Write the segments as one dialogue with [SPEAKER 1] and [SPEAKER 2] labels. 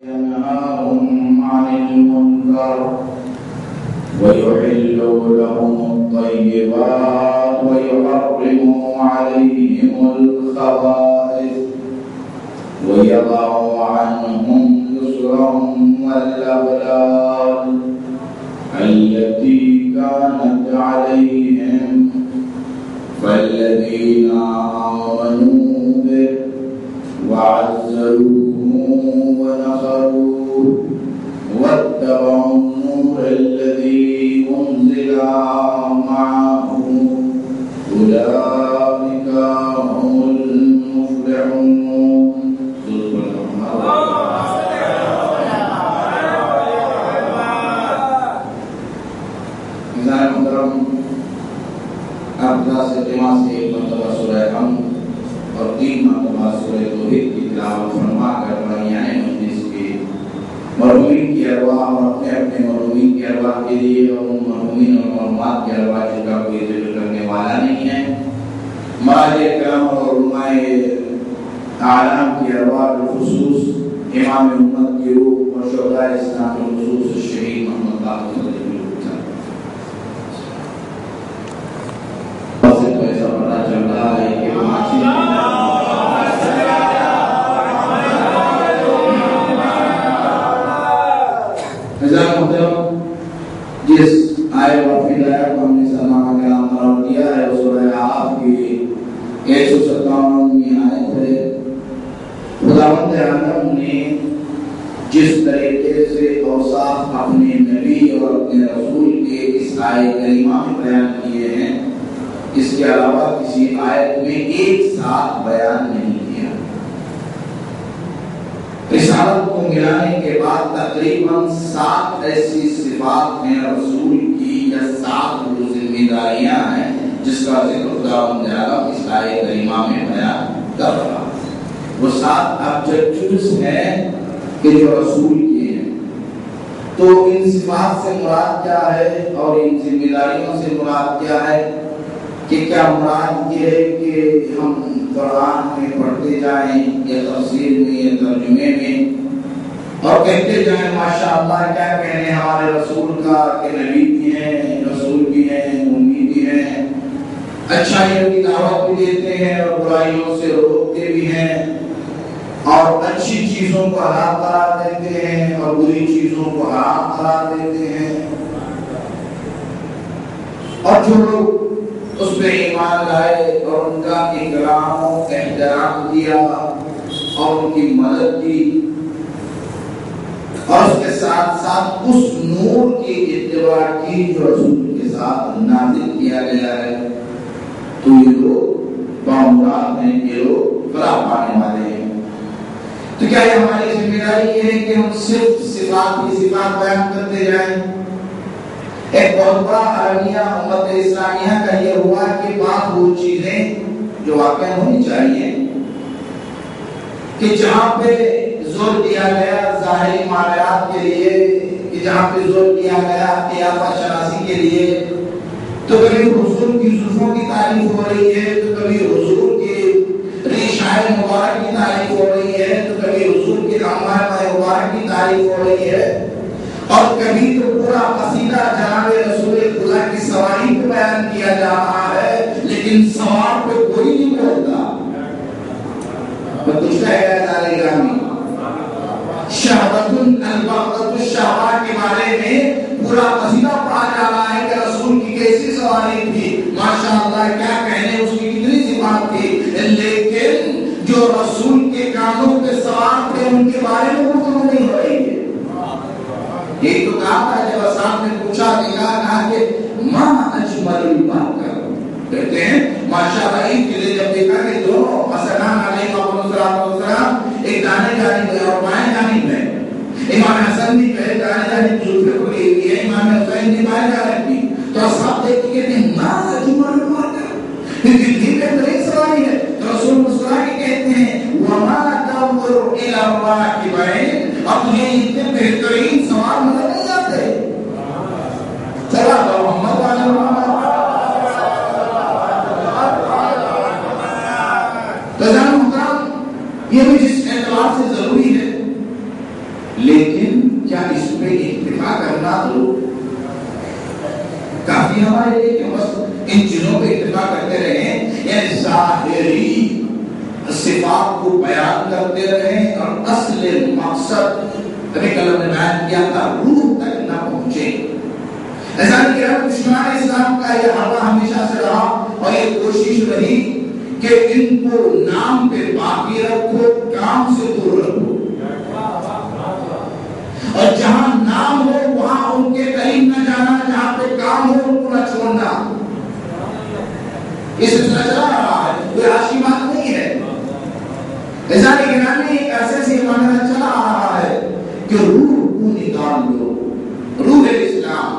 [SPEAKER 1] ينهاهم عن المنكر ويحل لهم الطيبات ويحرم عليهم الخبائث ويضع عنهم إصرهم والأغلال التي كانت عليهم فالذين آمنوا به وعزروه ونصروه واتبعوا النور الذي أنزل معه أولئك هم المفلحون. ایک مرتبہ سورہ حمد اور 3 مرتبہ سورہ توحید کی تلاوت فرما کر بھائیان مجلس کے مرحومین کی ارواح اور اپنے اپنے مرحومین کی ارواح کے لیے اور ان مرحومین اور مرحومات کی ارواح جن کا کوئی ذکر کرنے والا نہیں ہے، مراجع کرام اور علماء اعلام کی ارواح بالخصوص امام امت کی روح اور شہداء اسلام بالخصوص الشہید محمد باقر صلی اللہ علیہ وسلم ایسا پتا چل رہا ہے کہ جس آئے وفید آئے کو ہم نے سلامہ کرام قرار دیا ہے وہ سورہ اعراف کی 157 آیت ہے۔ خداوند عالم نے جس طریقے سے اوصاف اپنے نبی اور اپنے رسول کے اس آیت کریمہ میں بیان کیے ہیں، اس کے علاوہ کسی آیت میں ایک ساتھ بیان نہیں کیا۔ رسالت کو ملانے کے بعد تقریباً 7 ایسی صفات ہیں رسول کی یا 7 وہ ذمہ داریاں ہیں جس کا ذکر خداوند عالم اس آیت کریمہ میں بیان کر رہا ہے۔ وہ 7 آبجیکٹیوز ہیں کہ جو رسول کے ہیں۔ تو ان صفات سے مراد کیا ہے اور ان ذمہ داریوں سے مراد کیا ہے؟ کہ کیا مراد یہ ہے کہ ہم قرآن میں پڑھتے جائیں یا تفسیر میں یا ترجمے میں اور کہتے جائیں ماشاءاللہ کیا کہنے ہمارے رسول کا کہ نبی بھی ہیں، رسول بھی ہیں، امی بھی ہیں، اچھائیوں کی دعوت بھی دیتے ہیں اور برائیوں سے روکتے بھی ہیں اور اچھی چیزوں کو حلال قرار دیتے ہیں اور بری چیزوں کو حرام قرار دیتے ہیں، اور جو لوگ اس میں ایمان لائے اور ان کا اکرام و احترام کیا اور ان کی مدد کی اور اس کے ساتھ ساتھ اس نور کی اتباع کی جو رسول کے ساتھ نازل کیا گیا ہے، تو یہ لوگ بامراد ہیں، یہ لوگ فلاح پانے والے ہیں۔ تو کیا یہ ہماری ذمہ داری یہ ہے کہ ہم صرف صفات کی صفات بیان کرتے جائیں؟ ایک بہت بڑا عالمیہ امت اسلامیہ کا یہ ہوا کہ بعض وہ چیزیں جو واقع ہونی چاہیے کہ جہاں پہ زور دیا گیا ظاہری معاملات کے لیے، کہ جہاں پہ زور دیا گیا قیافہ شناسی کے لیے، تو کبھی حضور کی زلفوں کی تعریف ہو رہی ہے، تو کبھی حضور کی ریشائے مبارک کی تعریف ہو رہی ہے، تو کبھی حضور کی اموال مبارک کی تعریف ہو رہی ہے، اور کبھی تو پورا قصیدہ جناب رسول خدا کی سواری پہ بیان کیا جا رہا ہے، لیکن سوار پہ کوئی نہیں بولتا۔ کچھ کہہ رہا ہے شہوت البغضۃ الشہوات کے بارے میں پورا قصیدہ پڑھا جا رہا ہے کہ رسول کی کیسی سواری تھی، ماشاءاللہ کیا کہنے اس کی کتنی صفات تھی، لیکن جو رسول کے کانوں پہ سوار تھے ان کے بارے میں گفتگو نہیں ہو رہی ہے۔ ایک تو کہا تھا جب صاحب نے پوچھا کہا کہ ماں اجمل الباقر، کہتے ہیں ماشاءاللہ عید کے لیے جب دیکھا کہ دونوں حسنان علیہ السلام ایک دانے جانب ہے اور بائیں جانب ہے، امام حسن بھی پہلے دانے جانب زلفیں کھلی ہوئی ہے، امام حسین بھی بائیں جانب کی، تو صاحب دیکھ کے کہتے ہیں ماں اجمل الباقر، کتنی بہترین سواری ہے۔ تو رسول مسکرا کے کہتے ہیں وما تنظر الى الراكبين، اب یہ اتنے بہترین سوار نظر نہیں آتے۔ چلا محمد علیہ وسلم یہ بھی جس اعتبار سے ضروری ہے، خدمات لو کافی ہمارے لیے کہ بس ان چیزوں پہ اتفاق کرتے رہیں، یعنی ظاہری صفات کو بیان کرتے رہیں اور اصل مقصد ابھی کل ہم نے بیان کیا تھا روح تک نہ پہنچے. ایسا نہیں کہ دشمنان اسلام کا یہ حربہ ہمیشہ سے رہا اور یہ کوشش رہی کہ ان کو نام پہ باقی رکھو، کام سے دور رکھو، اور جہاں نام ہو وہاں ان کے قریب نہ جانا، جہاں پہ کام ہو ان کو نہ چھوڑنا. یہ سلسلہ چلا رہا ہے، کوئی آج کی بات نہیں ہے. ایسا نہیں ایک عرصے سے معاملہ چلا آ رہا ہے کہ روح کو نکال دو، روح اسلام.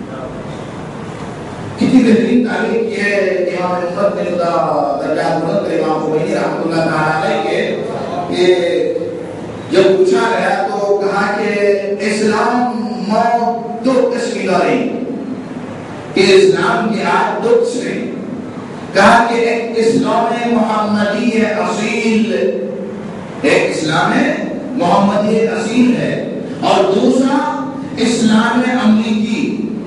[SPEAKER 1] کتنی بہترین تعلیم کی ہے امام امت نے خدا درجات بلند کرے امام خمینی رحمۃ اللہ تعالی علیہ کہ جب پوچھا گیا تو کہا کہ اسلام موت دو قسم داری، کہ اسلام کی آج دو قسمیں. کہا کہ ایک اسلام محمدی اصیل، ایک اسلام محمدی اصیل ہے، اور دوسرا اسلام امریکی.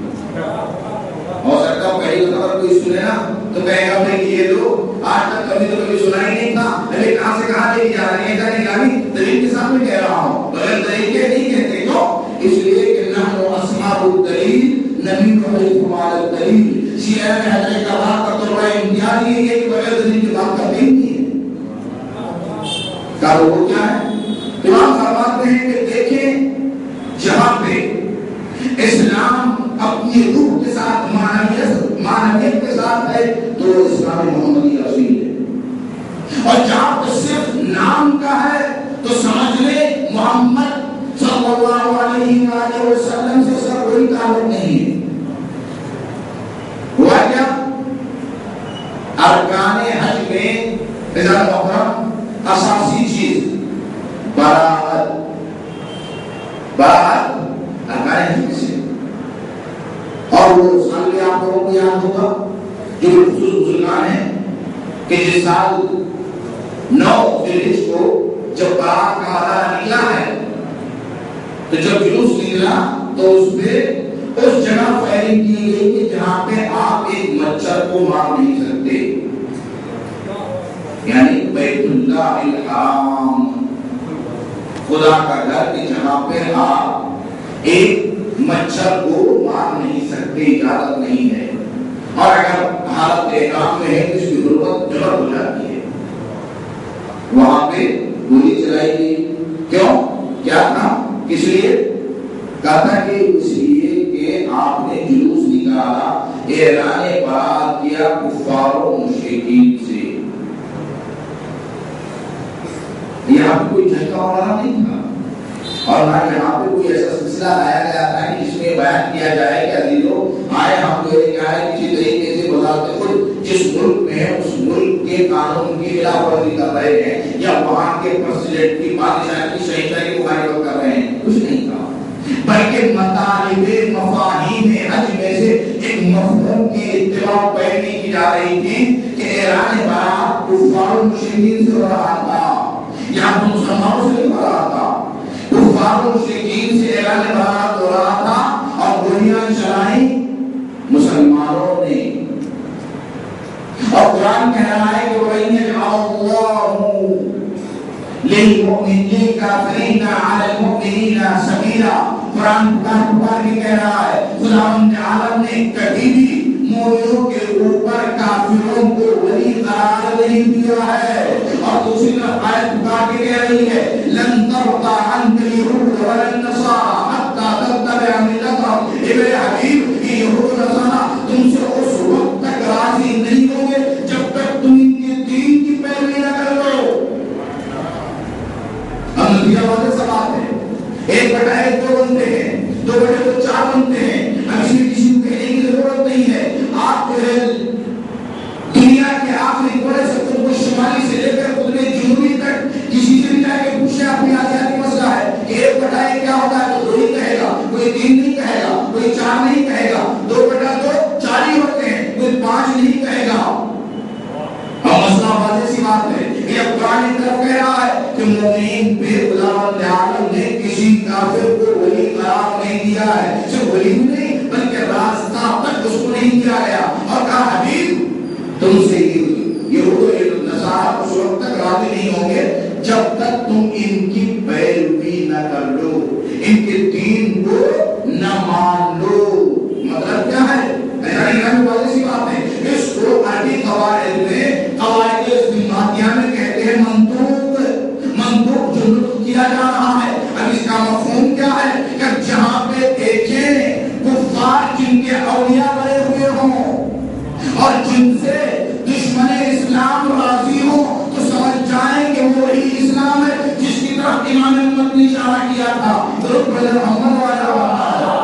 [SPEAKER 1] ہو سکتا ہو پہلی خبر کوئی سنے نا تو کہے گا بھائی یہ لو آج تک کبھی تو کبھی سنا ہی نہیں تھا، ابھی کہاں سے کہاں لے کے جا رہے ہیں. دلیل کے سامنے کہہ رہا ہوں، بغیر دلیل کے نہیں کہتے. کیوں؟ اس لیے کہ نحن اصحاب الدلیل نبی حمال الدلیل. شیعہ میں حضرت کباب کا طلبہ امتیاز یہ ہے کہ بغیر دلیل کی بات کرتے ہی نہیں ہے. وہ کیا ہے؟ امام فرماتے ہیں کہ دیکھیں جہاں پہ اسلام اپنی روح کے ساتھ معنویت کے ساتھ ہے تو اسلام محمدی اصیل ہے، اور جہاں پہ صرف نام کا ہے تو سمجھ لے محمد صلی اللہ علیہ وآلہ وسلم سے سب کوئی تعلق نہیں ہے. ہوا کیا؟ ارکان حج میں عزت محترم اساسی چیز برات ارکان حج سے، اور وہ سال بھی آپ لوگوں کو یاد ہوگا جو خصوص بزرگان ہیں کہ جس سال 9 ذوالحج کو جب برات کا آدھا نکلا ہے تو جب جلوس نکلا تو اس پہ اس جگہ فائرنگ کی گئی کہ جہاں پہ آپ ایک مچھر کو مار نہیں سکتے، یعنی بیت اللہ الحرام، خدا کا گھر کی جہاں پہ آپ ایک مچھر کو مار نہیں سکتے، اجازت نہیں ہے. اور اگر حالت احرام میں ہے تو اس کی ضرورت جبر ہو جاتی ہے. وہاں پہ گولی چلائی گئی. کیوں؟ کیا تھا؟ کس لیے؟ کہا تھا کہ اس لیے کہ آپ نے جلوس نکالا، اعلان برات کیا کفار و مشرکین سے. یہاں پہ کوئی جھٹکا والا نہیں تھا، اور نہ یہاں پہ کوئی ایسا سلسلہ لایا گیا تھا کہ جس میں بیان کیا جائے کہ عزیزوں آئے ہم لوگ کیا ہے کسی طریقے سے بذات خود جس ملک میں ہے اس ملک کے قانون کی خلاف ورزی کر رہے ہیں یا وہاں کے پریزیڈنٹ کی بادشاہ کی شہنشاہ کی مخالفت کر رہے ہیں. کچھ نہیں تھا، بلکہ مطالب مفاہیم حج میں سے ایک مفہوم کی اتباع پہلی کی جا رہی تھی کہ اعلان برات کفار و مشرکین سے ہو رہا تھا، یہاں تو مسلمانوں سے نہیں ہو رہا تھا. کفار و مشرکین سے اعلان برات ہو رہا تھا اور گولیاں چلائی مسلمانوں نے. اور قرآن کہہ رہا ہے کہ وَإِنْ يَجْعَلَ اللَّهُ لِلْمُؤْمِنِينَ كَافِرِينَ عَلَى الْمُؤْمِنِينَ سَبِيلًا. قرآن پکار کے کہہ رہا ہے خداوند عالم نے کبھی بھی مومنوں کے اوپر کافروں کو ولی قرار نہیں دیا ہے. اور دوسری طرف آیت پکار کے کہہ رہی ہے لن ترضى عنك اليهود ولا النصارى حتى تتبع ملتهم. اے حبیب یہ یہود و نصارہ تم سے اس وقت تک راضی نہیں ہوں گے جب تک تم ان کے دین کی پیروی نہ کر لو. ہم نتیجہ واضح سب آتے ہیں، 1/1 2 بنتے ہیں، 2/2 4 بنتے ہیں. اب اس میں کسی کو کہنے کی ضرورت نہیں ہے. آپ جو ہے دنیا کے آخری کونے سے قطب شمالی سے لے کر قطب جنوبی تک کسی سے بھی جا کے پوچھے اپنی آزادی مسئلہ ہے کہ 1/1 کیا ہوتا ہے تو 2 ہی کہے گا، کوئی 3 نہیں کہے گا، کوئی 4 نہیں کہے گا. 2/2 4 ہی ہوتے ہیں، کوئی 5 نہیں کہے گا. ہم مسئلہ واضح سی بات ہے. یہ قرآن کی طرف کہہ رہا ہے کہ مومنین پہ خداوند عالم نے کسی کافر کو ولی قرار نہیں دیا ہے، صرف नहीं किया गया और कहा हबीब तुमसे यहूद नसारा उस वक्त तक राजी नहीं होंगे जब तक तुम इनकी पैरवी न कर लो, इनके दीन को न मान लो। मतलब क्या है? सी बात है। इसको अरबी कवायद में कवायद इस्तिमादिया में कहते हैं मंतूक जो नुत्क किया जा रहा है। अब इसका मफहूम क्या है कि जहां पे देखें कुफ्फार जिनके औलिया बने हुए हों और जिनसे दुश्मन इस्लाम राजी हो तो समझ जाएं कि वो वही इस्लाम है जिसकी तरफ इमाम उम्मत ने इशारा किया था। मोहम्मद वाला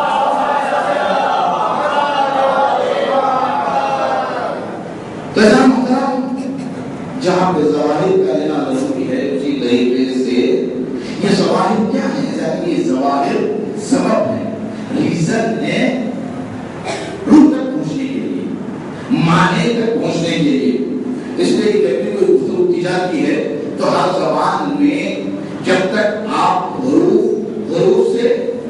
[SPEAKER 1] जहां पे ज़वाहिर का लेना जरूरी है उसी तरीके से ये ज़वाहिर क्या है? ये ज़वाहिर सबब है, रीजन है रूह तक पहुंचने के लिए, माने तक पहुंचने के लिए। इसलिए जब भी कोई गुफ्तगू की जाती है तो हर ज़बान में जब तक आप हरूफ से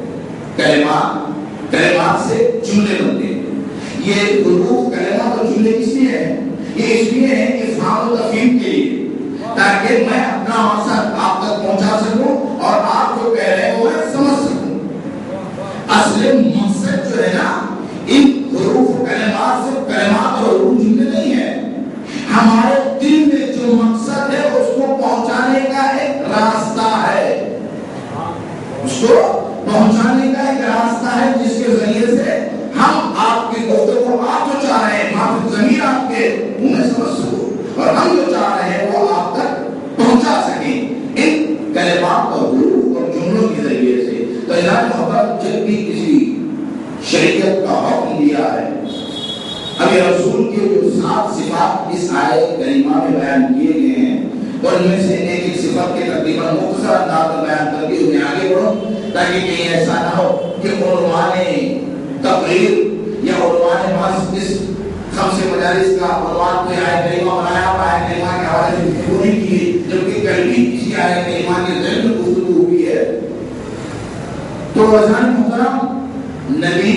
[SPEAKER 1] कलिमात से जुमले बनते हैं। ये हरूफ कलिमात और जुमले किसलिए हैं? ये इसलिए है इफ़हाम और तफ़हीम के लिए, ताकि मैं अपना मकसद आप तक पहुंचा सकूं और आप जो कह रहे हो मैं समझ सकूं। असली मकसद जो है ना इन हुरूफ कलिमात से कलिमात और हुरूफ जुमले नहीं है। हमारे दिल में जो मकसद है उसको पहुंचाने का एक रास्ता है, उसको पहुंचाने का एक रास्ता है जिसके जरिए से हम आपकी गुफ्तगू आप जो चाह रहे हैं माफी जमीन आपके मुंह में समझ सको और हम जो चाह रहे हैं वो आप तक पहुंचा सके इन कलिमात और हुरूफ और जुमलों के जरिए से। तो इलाज मोहब्बत जब भी किसी शरीयत का हुक्म दिया है, अभी रसूल के जो 7 सिफात इस आयत करीमा में बयान किए गए हैं और इनमें से एक सिफत के तकरीबन मुख्तसर अंदाज में बयान करके उन्हें आगे बढ़ो ताकि कहीं ऐसा ना हो कि उन्होंने तकरीर या उन्होंने बस इस सबसे मजालिस का उन्वान कोई आयत करीमा बनाया और आयत करीमा के हवाले से गुफ्तगू नहीं की, जबकि कल भी किसी आयत करीमा के ज़िक्र में गुफ्तगू हुई है। तो अज़ान मुहतरम नबी,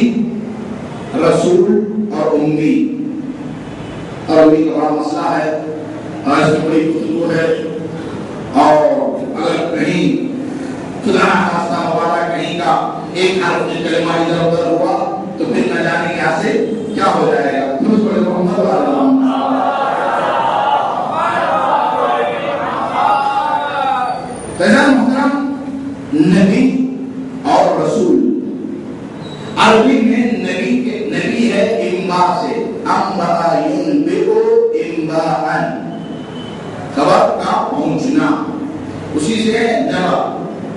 [SPEAKER 1] रसूल और उम्मी का बड़ा मसला है, आज की बड़ी गुफ्तगू है। और अगर कहीं खुदा खास्ता मवाला कहीं का एक हर्फ कलिमा इधर उधर हुआ तो फिर न जाने क्या से क्या हो जाएगा। मोहम्मद नबी और रसूल अरबी में नबी है इम्बा से, खबर का पहुंचना, उसी से नबा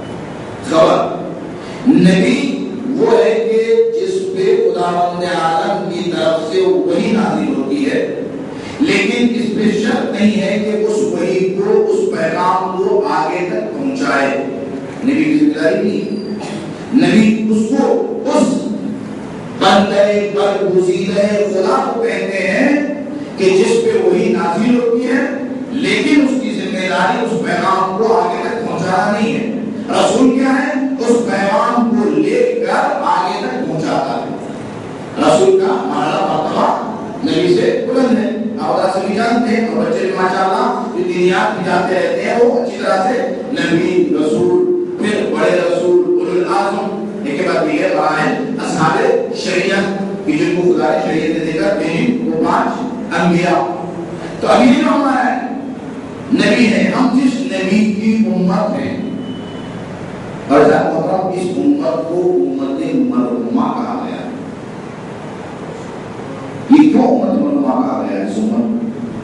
[SPEAKER 1] खबर। नबी वो है कि जिस पे खुदावंद आलम की तरफ से वही नाज़िल होती है, लेकिन इस पे शर्त नहीं है कि उस वही को उस पैगाम को आगे तक पहुंचाए। नबी की जिम्मेदारी नहीं, नबी उसको उस बंदे बरगुज़ीदे खुदा को कहते हैं कि जिस पे वही नाज़िल होती है, लेकिन उसकी जिम्मेदारी उस पैगाम को आगे तक पहुंचाना नहीं है। रसूल क्या है? उस पैगाम को लेकर आगे तक पहुंचाता है। रसूल का माना मर्तबा नबी से बुलंद है। आप सभी जानते हैं और बच्चे भी माशाअल्लाह जो दीनियात में जाते रहते हैं वो अच्छी तरह से नबी, रसूल, फिर बड़े रसूल, उलुल आज़म, एक बात ये है असहाबे शरीयत की जिनको खुदा ने शरीयत देकर भेजी वो 5 अंबिया। तो अभी जो हमारा नबी है, हम जिस नबी की उम्मत है और मतलब इस उम्मत को उम्मते मरहुमा कहा गया है। ये क्यों उम्मत मरहुमा कहा गया है? इस उम्मत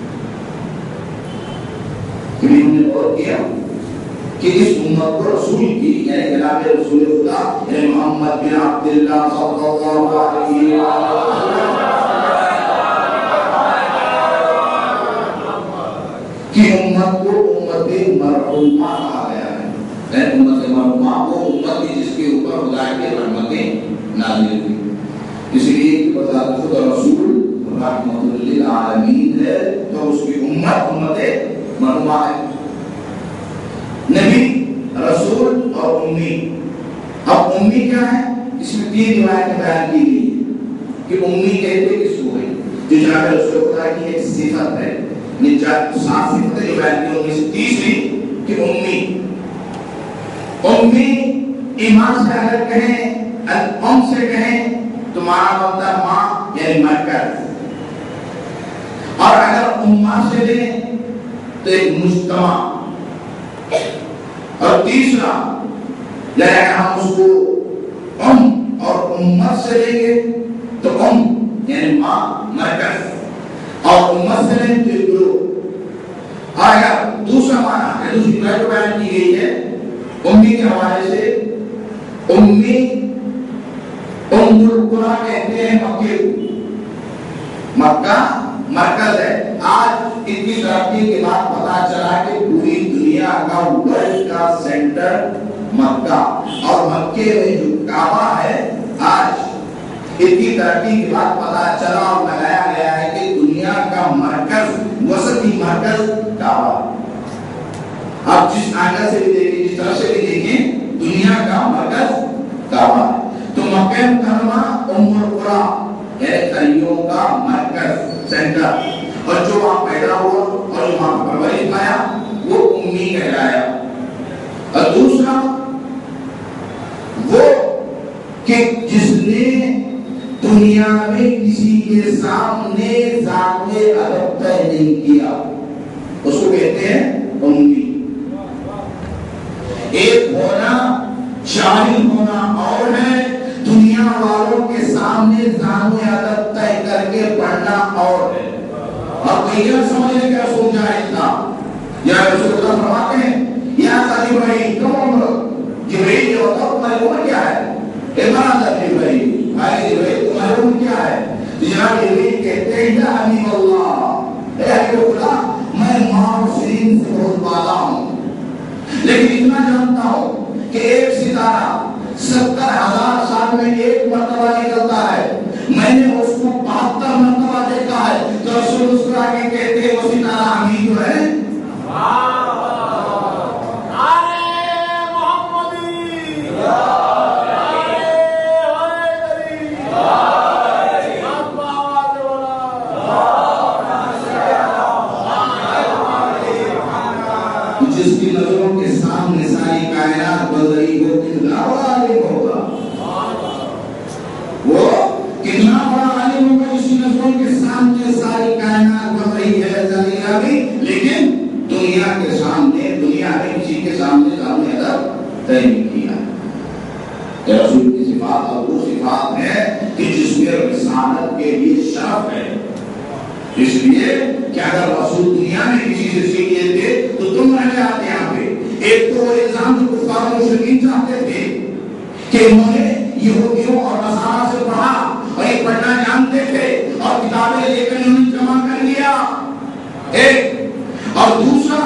[SPEAKER 1] कभी हमने गौर किया कि इस उम्मत को रसूल की यानी जनाब रसूल खुदा यानी मोहम्मद बिन अब्दुल्लाह सल्लल्लाहु अलैहि वसल्लम की उम्मत को उम्मते मरहुमा कहा गया है। उम्मत मरहुमा वो उम्मत थी जिसके ऊपर खुदा की रहमतें नाज़िल हुई। इसलिए खुद रसूल रहमतुल लिल आलमीन है तो उसकी उम्मत उम्मते मरहुमा है। नबी, रसूल और उम्मी। अब उम्मी क्या है? इसमें 3 रिवायतें बयान की गई। کہ امی کہتے کس کو ہیں؟ جو جہاں پر اس کو بتا کہ ایک صفت ہے، سات صفتیں جو بیان کی ان میں سے تیسری کہ امی ایمان سے اگر کہیں ام سے کہیں تو مانا بنتا ماں یعنی مرکز، اور اگر اماں سے لیں تو ایک مجتمع، اور تیسرا یعنی ہم اس کو ام اور امت سے لیں گے تو ام یعنی ماں مرکز، اور امت سے لیں تو ایک گروہ، اور اگر دوسرا مانا ہے دوسری طرح جو بیان کی گئی ہے امی کے حوالے سے، امی ام القرآن کہتے ہیں مکے کو، مکہ مرکز ہے۔ آج اتنی ترقی کے بعد پتا چلا کہ پوری دنیا کا ورلڈ کا سینٹر مکہ، اور مکے میں جو کعبہ ہے آج اتنی ترقی کے بعد پتا چلا اور لگایا گیا ہے کہ دنیا کا مرکز، وسطی مرکز کعبہ۔ آپ جس آنگل سے بھی دیکھیں، جس طرح سے بھی دیکھیں، دنیا کا مرکز کعبہ ہے۔ تو مکہ مکرمہ ام القریٰ یعنی قریوں کا مرکز، سینٹر، اور جو وہاں پیدا ہوا اور جو وہاں پرورش پایا وہ امی کہلایا۔ اور دوسرا وہ کہ جس نے دنیا میں کسی کے سامنے ذات ادب طے نہیں کیا اس کو کہتے ہیں امی۔ ایک ہونا شاہد ہونا اور ہے، دنیا والوں کے سامنے ذات ادب طے کر کے پڑھنا اور ہے۔ اب کیا سمجھنے کا سوچ جائے اتنا، یا رسول اللہ فرماتے ہیں یا ساری بھائی کم عمر جبرائیل جو ہوتا تمہاری عمر کیا ہے؟ ایمان جبرائیل بھائی جبرائیل تمہاری عمر کیا ہے؟ جناب جبرائیل کہتے ہیں یا حبیب اللہ، اے حبیب اللہ میں معاصرین سے بہت بالا ہوں، لیکن اتنا جانتا ہوں کہ ایک ستارہ 70,000 سال میں ایک مرتبہ نکلتا ہے، میں نے اس کو 72 مرتبہ دیکھا ہے۔ تو رسول اس کو آگے کہتے ہیں وہ ستارہ ہمیں جو ہے جس کی نظروں کے سامنے ساری کائنات بن رہی ہو، کتنا بڑا عالم ہوگا وہ، کتنا بڑا عالم ہوگا جس کی نظروں کے سامنے ساری کائنات بن رہی ہے بھی، لیکن دنیا کے سامنے، دنیا میں کسی کے سامنے ادب طے نہیں کیا۔ رسول کی صفات اور وہ صفات ہے کہ جس میں رسالت کے لیے شرف ہے، اس لیے کہ اگر رسول دنیا میں کسی سے سیکھ لیتے تو تم رہ جاتے یہاں پہ۔ ایک تو وہ الزام جو کفار و مشرکین چاہتے تھے کہ انہوں نے یہودیوں اور نصارا سے پڑھا اور یہ پڑھنا جانتے تھے اور کتابیں لے کر انہوں نے جمع کر لیا، ایک، اور دوسرا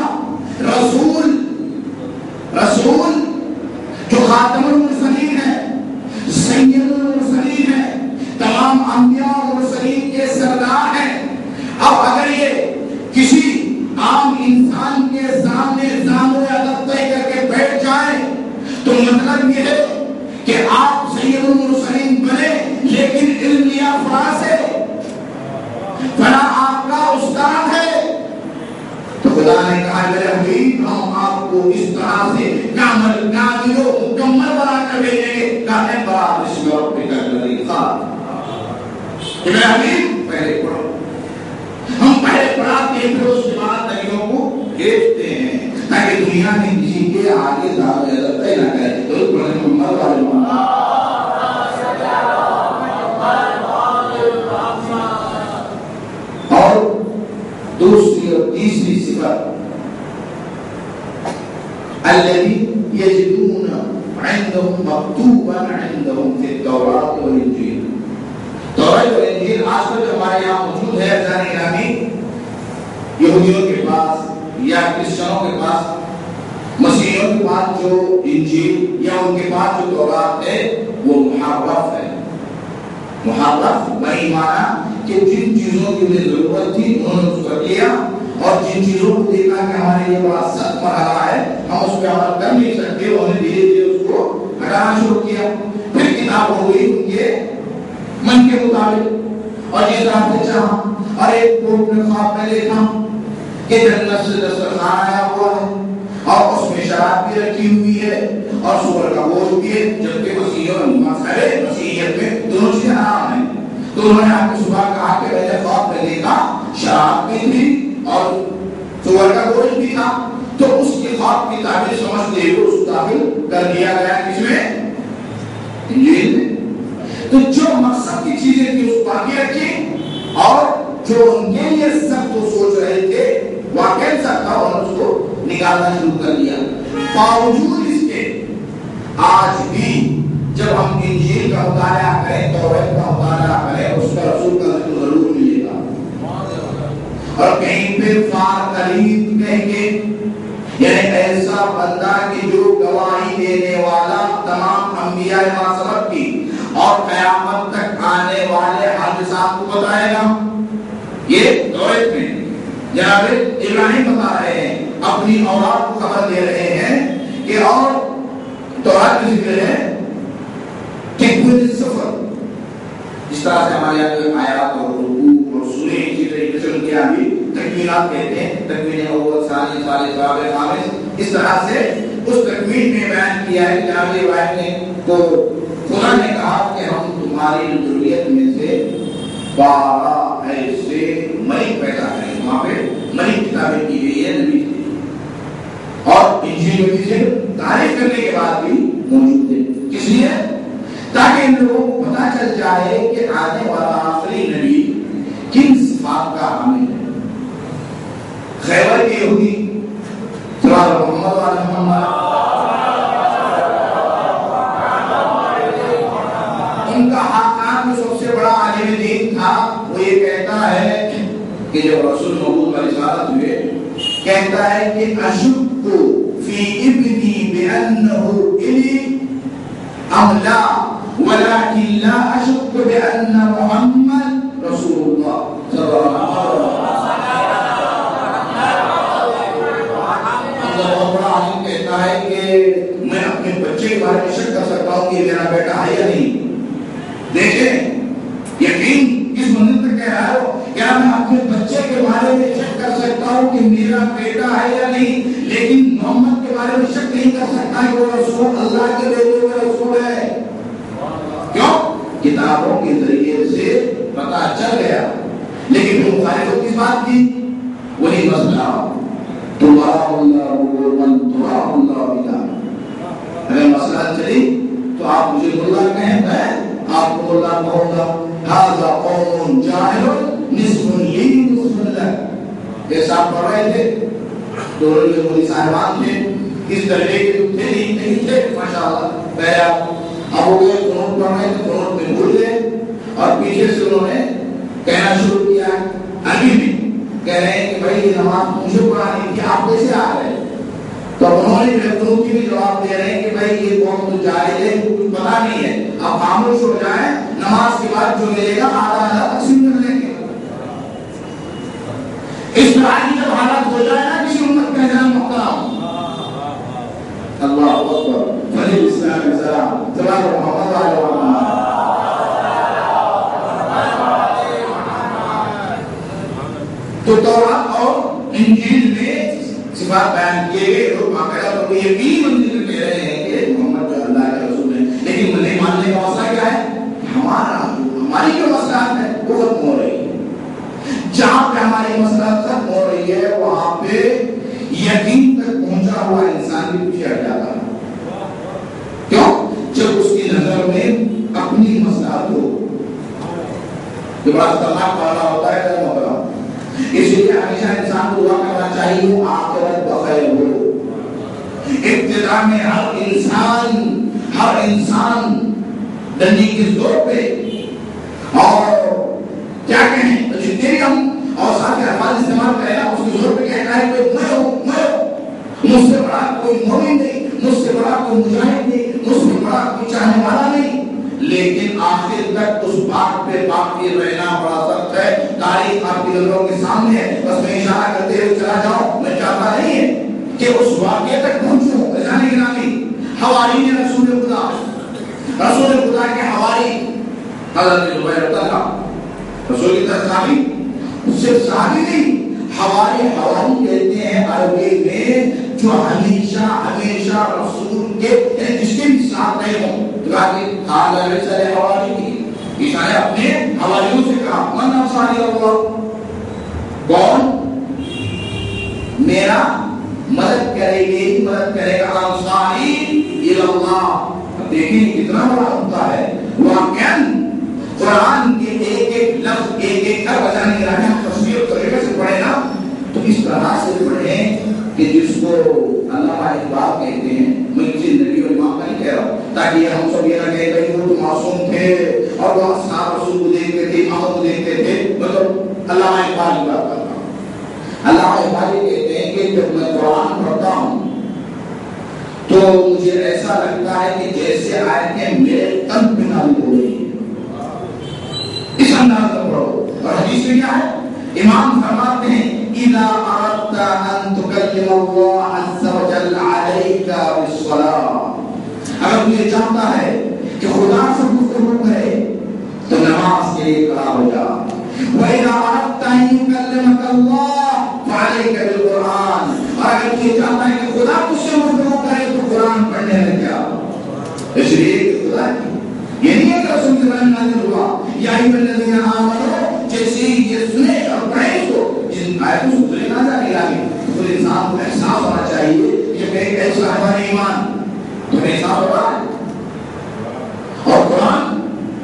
[SPEAKER 1] رسول جو خاتم المرسلین ہے، سید المرسلین ہے، تمام انبیاء اور مرسلین کے سردار ہیں۔ اب اگر یہ کسی عام انسان کے سامنے زانو ادب طے کر کے بیٹھ جائیں تو مطلب یہ ہے کہ آپ سید المرسلین بنے لیکن علم لیا فلاں سے، فلاں آپ کا استاد ہے، تو خدا نے کہا میرے حبیب ہم آپ کو اس طرح سے کامل و مکمل بنا کر بھیجیں گے، کہنے بڑا بسم ربک الذی خلق، کہ میرے حبیب پہلے پڑھو، ہم پہلے پڑھاتے ہیں پھر اس کے بعد نبیوں کو بھیجتے ہیں تاکہ دنیا میں کسی کے آگے دعوت طے نہ کرے۔ تو پڑھنے محمد علیہ اور دوسری اور تیسری صفت الذی یجدون عندهم مکتوبا عندهم فی التوراۃ والانجیل، تورات اور انجیل آج تک ہمارے یہاں موجود ہے گرامی، یہودیوں کے پاس یا کرسچنوں کے پاس، مسیحیوں کے پاس جو انجیل یا ان کے پاس جو تورات ہے وہ محرف ہے۔ محرف وہی مانا کہ جن چیزوں کی انہیں ضرورت تھی انہوں نے اس کو لیا، اور جن چیزوں کو دیکھا کہ ہمارے یہ بڑا سخت مرحلہ ہے ہم اس پہ عمل کر نہیں سکتے، انہوں نے دھیرے دھیرے اس کو ہٹانا شروع کیا، پھر کتاب ہو گئی ان کے من کے مطابق اور جس طرح سے چاہا. اور ایک کو اپنے خواب میں دیکھا کہ جنت سے دسترخوان آیا ہوا ہے اور اس میں شراب بھی رکھی ہوئی ہے اور سور کا گوشت بھی ہے، جبکہ مسیحیت میں دونوں چیزیں حرام ہیں. تو انہوں نے آپ کو صبح کہا کہ میں نے خواب میں دیکھا شراب بھی تھی اور سور کا گوشت بھی تھا. تو اس کے خواب کی تعبیر سمجھتے ہوئے اس کو داخل کر دیا گیا کس میں؟ انجیل میں. تو جو مقصد کی چیزیں تھی اس کو باقی رکھی اور جو ان کے لیے سب کو سوچ رہے تھے واقعی سب تھا اور اس کو نکالنا شروع کر دیا. باوجود اس کے آج بھی جب ہم انجیل کا مطالعہ کریں، توریت کا مطالعہ کریں، اس کا رسول کا ذکر ضرور ملے گا. اور کہیں پہ فار قریب کہیں گے، یعنی ایسا بندہ کہ جو گواہی دینے والا تمام انبیاء معصومت کی اور قیامت تک آنے والے حادثات کو بتائے گا. یہ توریت میں جناب ابراہیم بتا رہے ہیں، اپنی اولاد کو خبر دے رہے ہیں کہ اور توریت میں ذکر ہے کہ کوئی سفر اس طرح سے ہمارے یہاں آیات اور رکوع اور سورے اسی طریقے سے ان کے یہاں بھی تکوینات کہتے ہیں، تکوین اول ثانی ثالث رابع خامس، اس طرح سے اس تکوین میں بیان کیا ہے کہ جناب ابراہیم نے تو خدا نے کہا کہ ہم تمہاری ذریت میں سے 12 ایسے ملک پیدا کریں. وہاں پہ ملک کتابیں کی گئی ہے نبی اور انجیل میں سے تعریف کرنے کے بعد بھی موجود ہے. کس لیے؟ تاکہ ان لوگوں کو پتا چل جائے کہ آنے والا آخری نبی کن صفات کا حامل ہے. خیبر کے یہودی سوال محمد علیہ محمد ان کا حقان میں سب سے بڑا عالم دین تھا. وہ یہ کہتا ہے کہ جب رسول محمود علیہ رسالت ہوئے کہتا ہے کہ اشک فی ابنی بانہ الی ام لا ولكن لا اشک بان محمد رسول اللہ صلی اللہ علیہ وسلم. کہتا ہے کہ میں اپنے بچے کے بارے میں شک کر سکتا ہوں کہ میرا بیٹا ہے یا نہیں. دیکھیں یقین کس منزل تک کہہ رہا ہے وہ، کیا میں اپنے بچے کے بارے میں شک کر سکتا ہوں کہ میرا بیٹا ہے یا نہیں، لیکن محمد کے بارے میں شک نہیں کر سکتا کہ وہ رسول اللہ کے بھیجے ہوئے رسول ہے. کیوں؟ کتابوں کے ذریعے سے پتا چل گیا. لیکن وہ مخالفت کس بات کی؟ وہی مسئلہ اگر مسئلہ چلی تو آپ مجھے ملا کہیں، میں آپ کو ملا کہوں گا. ھذا قوم جاہل نصف لی نصف لک. جیسا آپ پڑھ رہے تھے دونوں جو مولوی صاحبان تھے اس طرح کے تھے نہیں تھے ماشاءاللہ. پہلے اب وہ قنوت پڑھ رہے تھے، قنوت میں بھول گئے اور پیچھے سے انہوں نے کہنا شروع کیا. ابھی بھی کہہ رہے ہیں کہ بھائی یہ نماز مجھے پڑھانی تھی، آپ کیسے آ رہے ہیں؟ تو انہوں نے قنوت کی بھی جواب دے رہے ہیں کہ بھائی یہ قوم تو جاہل ہے، کچھ پتا نہیں ہے، آپ خاموش ہو جائیں، نماز کے بعد جو ملے گا آدھا آدھا تقسیم کر لیں گے. اس طرح کی جب حالت ہو جائے نا کسی امت کا جان محترم اللہ اکبر فلی اسلام السلام سلام محمد علیہ وسلم. تو تورات اور انجیل میں صفات بیان کیے گئے لوگ باقاعدہ تو یقین منزل کہہ رہے ہیں کہ محمد جو اللہ کے رسول ہیں، لیکن نہیں ماننے کا مسئلہ کیا ہے؟ ہماری جو مسئلہ ہے وہ ختم ہو رہی ہے. جہاں پہ ہماری مسئلہ ختم ہو رہی ہے وہاں پہ یقین تک پہنچا ہوا انسان بھی پیچھے ہٹ جاتا ہے. کیوں؟ جب اس کی نظر میں اپنی مسئلہ ہو جو بڑا خطرناک معاملہ ہوتا ہے تو محترم. اس لیے ہمیشہ انسان کو دعا کرنا چاہیے آخرت بخیر ہو. ابتدا میں ہر انسان ڈنڈی کے زور پہ اور کیا کہیں جتنے ہم اور ساتھ الفاظ استعمال کرے گا اس کے زور پہ کہتا ہے کہ میں ہوں مجھ سے بڑا کوئی مومن نہیں، مجھ سے بڑا کوئی مجاہد نہیں، مجھ سے بڑا کوئی چاہنے والا نہیں. لیکن آخر تک اس بات پہ باقی رہنا بڑا سخت ہے. تاریخ آپ کی نظروں کے سامنے ہے، بس میں اشارہ کرتے ہوئے چلا جاؤں. میں چاہتا نہیں ہے کہ اس واقعے تک پہنچوں. جانے کی نامی حواری نے رسول خدا کے حواری حضرت زبیر طلحہ رسول کی طرف صحابی، صرف صحابی نہیں، ہمارے حوالی کہتے ہیں عربی میں جو ہمیشہ ہمیشہ رسول کے جس کے بھی ساتھ رہے ہوں، حوالی کی عیسیٰ نے اپنے حوالیوں سے کہا من انصاری اللہ، کون میرا مدد کرے گی، مدد کرے گا، انصاری اللہ۔ دیکھیں کتنا بڑا ہوتا ہے واقعاً قرآن کے ایک ایک لفظ ایک ایک کر بجانے کے رہے ہیں، تصویر طریقے سے پڑھے نا تو اس طرح سے پڑھیں کہ جس کو علامہ اقبال کہتے ہیں، میں کسی نبی اور امام کا نہیں کہہ رہا ہوں تاکہ ہم سب یہ نہ کہیں کہ وہ تو معصوم تھے اور وہ اصحاب رسول کو دیکھتے تھے، امام کو دیکھتے تھے، مطلب علامہ اقبال کی بات کرتا ہوں۔ علامہ اقبال کہتے ہیں کہ جب میں قرآن پڑھتا ہوں تو مجھے ایسا لگتا ہے کہ جیسے آیتیں میرے قلب میں نازل ہو رہی ہیں، اس انداز میں پڑھو۔ اور حدیث میں کیا ہے؟ امام فرماتے ہیں اذا اردت ان تکلم اللہ عز وجل علیک بالصلاۃ، اگر تجھے چاہتا ہے کہ خدا سے گفتگو کرے تو نماز کے لیے کھڑا ہو جا، واذا اردت ان یکلمک اللہ فعلیک بالقرآن، اور اگر تجھے چاہتا ہے کہ خدا تجھ سے گفتگو کرے تو قرآن پڑھنے لگ جا۔ اس لیے کہ خدا کی یہ نہیں ہے کہ رسول کے بارے میں نازل ہوا یا ایھا الذین آمنوا، جیسے یہ سنے اور پڑھیں اس کو، جن آیتوں سے گزرے نہ جائے گا، تو انسان کو احساس ہونا چاہیے کہ میں ایک صاحب ایمان تو احساس ہو رہا ہے۔ اور قرآن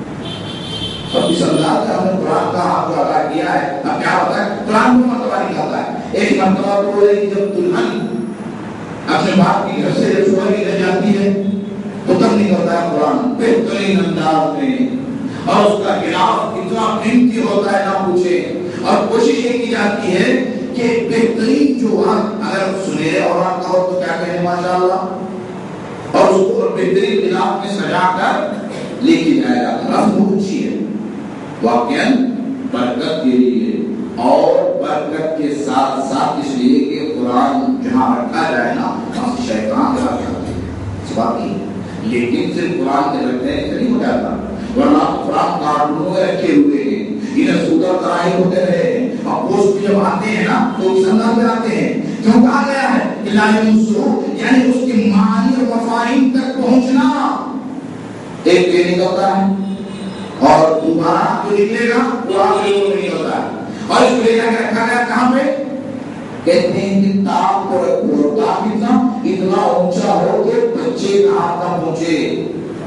[SPEAKER 1] اور اس انداز سے ہم نے قرآن کا حق ادا کیا ہے۔ اب کیا ہوتا ہے قرآن کو مرتبہ نکالتا ہے، ایک مرتبہ تو ہے کہ جب دلہن اپنے باپ کی گھر سے جب شوہر کی گھر جاتی ہے تو تب نکلتا ہے قرآن بہترین انداز میں، اور اس کا خلاف اتنا قیمتی ہوتا ہے نہ پوچھے، اور کوشش یہ کی جاتی ہے کہ بہترین جو وقت اگر سنہرے اورات کا ہو تو کیا کہیں ماشاءاللہ، اور اس کو بہترین خلاف میں سجا کر لے کے جایا جاتا ہے۔ رسم بہت اچھی ہے واقعاً برکت کے لیے، اور برکت کے ساتھ ساتھ اس لیے کہ قرآن جہاں رکھا جائے نا وہاں سے شیطان چلا جاتے ہیں، اس بات نہیں، لیکن صرف قرآن کے رکھنے سے نہیں ہو جاتا، ورنہ قرآن کارٹونوں میں رکھے ہوئے ہیں، انہیں سوتر تراہی ہوتے رہے ہیں، اور پوسٹ بھی جب آتے ہیں نا تو اس انداز میں آتے ہیں، کیوں کہا گیا ہے کہ لا یمسو، یعنی اس کی معنی اور مفاہیم تک پہنچنا، ایک یہ نکلتا ہے اور دوبارہ جو نکلے گا وہ آگے نہیں ہوتا ہے، اور اس کو لے جا کے رکھا گیا کہاں پہ؟ کہتے ہیں کہ تاپ کو رکھو، تاپ اتنا اونچا ہو کہ بچے کا ہاتھ نہ پہنچے،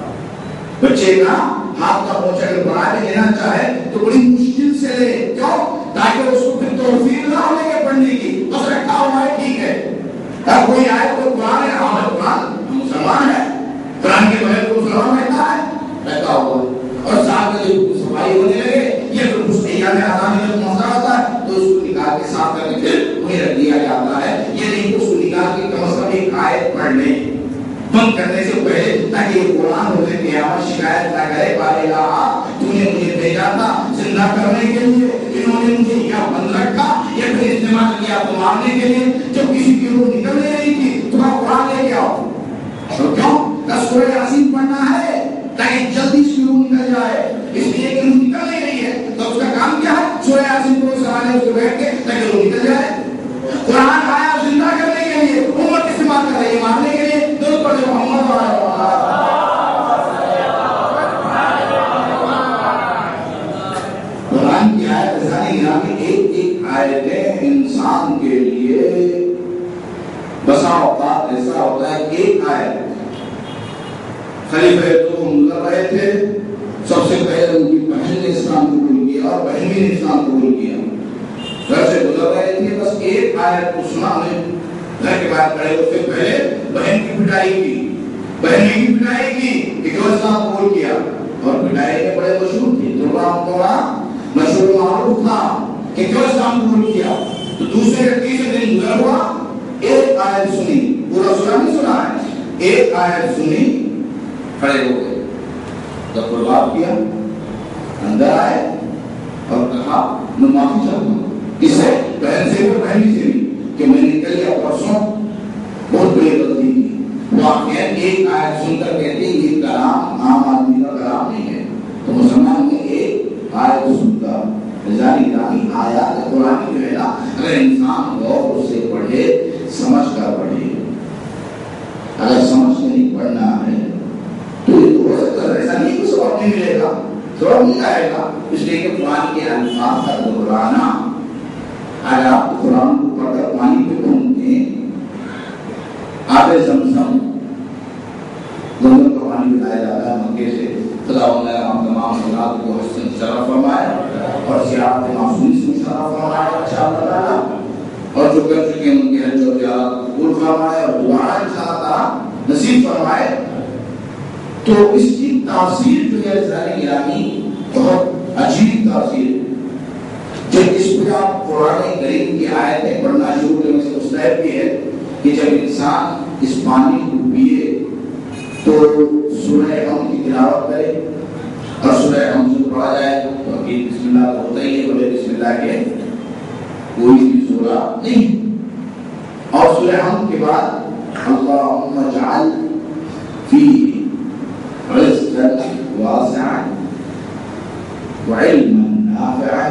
[SPEAKER 1] بچے کا ہاتھ کا پہنچا کر بنا کے لینا چاہے تو بڑی مشکل سے لے، کیوں؟ تاکہ اس کو پھر توفیق نہ ہو کے پڑھنے کی، بس رکھا ہوا ہے ٹھیک ہے، تب کوئی آئے تو قرآن ہے، ہاں قرآن مسلمان ہے، قرآن کے بغیر تو مسلمان رہتا ہوا ہے، اور ساتھ میں جو صفائی ہونے لگے یہ پھر اس ایام آزادی میں مسئلہ ہوتا ہے تو اس کو نکال کے صاف کر کے پھر وہیں رکھ دیا جاتا ہے، یہ نہیں کہ اس کو نکال کے کم از کم ایک آیت پڑھ لیں بند کرنے سے پہلے، تاکہ یہ قرآن ہونے قیامت شکایت نہ کرے پارے گا تو نے مجھے بھیجا تھا زندہ کرنے کے لیے، انہوں نے مجھے یا بند رکھا یا پھر استعمال کیا تو مارنے کے لیے، جب کسی کی روح نکل نہیں رہی تھی تو آپ قرآن لے کے آؤ، کیوں؟ سورہ یاسین پڑھنا ہے تاکہ جلدی سے روح نکل جائے، اس لیے کہ روح نکل نہیں رہی ہے تو اس کا کام کیا ہے؟ سورہ یاسین کو سرانے اس کو بیٹھ کے تاکہ روح نکل جائے۔ قرآن آیا زندہ کرنے کے لیے، امت استعمال کر رہی ہے مارنے کے لیے، درود پڑھے محمد قرآن کی آیت ایسا ایک ایک آیتیں انسان کے لیے بسا اوقات ایسا ہوتا ہے کہ ایک آیت خلیفہ تو گزر رہے تھے، سب سے پہلے ان کی بہن نے اسلام قبول کیا اور بہن بھی نے اسلام قبول کیا، گھر سے گزر رہے تھے، بس ایک آیت کو سنا انہیں، گھر کے باہر کھڑے اس سے پہلے بہن کی پٹائی کی، بہن نے کی پٹائی کی کہ کیوں اسلام قبول کیا، اور پٹائی میں بڑے مشہور تھی، تھوڑا مشہور معروف تھا کہ کیوں اسلام قبول کیا، تو دوسرے کا تیسرے دن گزر ہوا، ایک آیت سنی، پورا سنا نہیں سنا ہے، ایک آیت سنی، کھڑے ہو گئے، جب پرباب کیا اندر آئے اور کہا میں معافی چاہتا ہوں، اس سے بہن سے بھی بہن سے بھی کہ میں نے کل یا پرسوں بہت بڑی غلطی کی، واقعہ ایک آیت سن کر کہتے ہیں یہ کلام عام آدمی کا کلام نہیں ہے، تو مسلمان ملے گا، ثواب نہیں آئے گا. اس لیے کہ قرآن کے الفاظ کا دہرانا، اگر آپ قرآن کو پڑھ کر پانی پہ گھومتے ہیں، آب زمزم کا پانی پلایا جاتا ہے مکے سے. خداوند نے ہم تمام حضرات کو حسن شرف فرمائے اور زیارت معصوم سے شرف فرمائے انشاءاللہ تعالی، اور جو کر چکے ہیں ان کے حج و زیارت قبول فرمائے اور دوبارہ انشاءاللہ تعالی نصیب فرمائے. تو اس کی تاثیر جو ہے ساری گرامی بہت عجیب تاثیر. جب اس پہ آپ قرآن کریم کی آیتیں پڑھنا شروع کرنے سے مستحب بھی ہے کہ جب انسان اس پانی کو پیے تو سورہ ہم کی تلاوت کرے، اور سورہ ہم سے پڑھا جائے تو حقیقت بسم اللہ تو ہوتا ہی ہے، بغیر بسم اللہ کے کوئی بھی سورہ نہیں. اور سورہ ہم کے بعد اللہم اجعل فیہ رزقا واسعا وعلما نافعا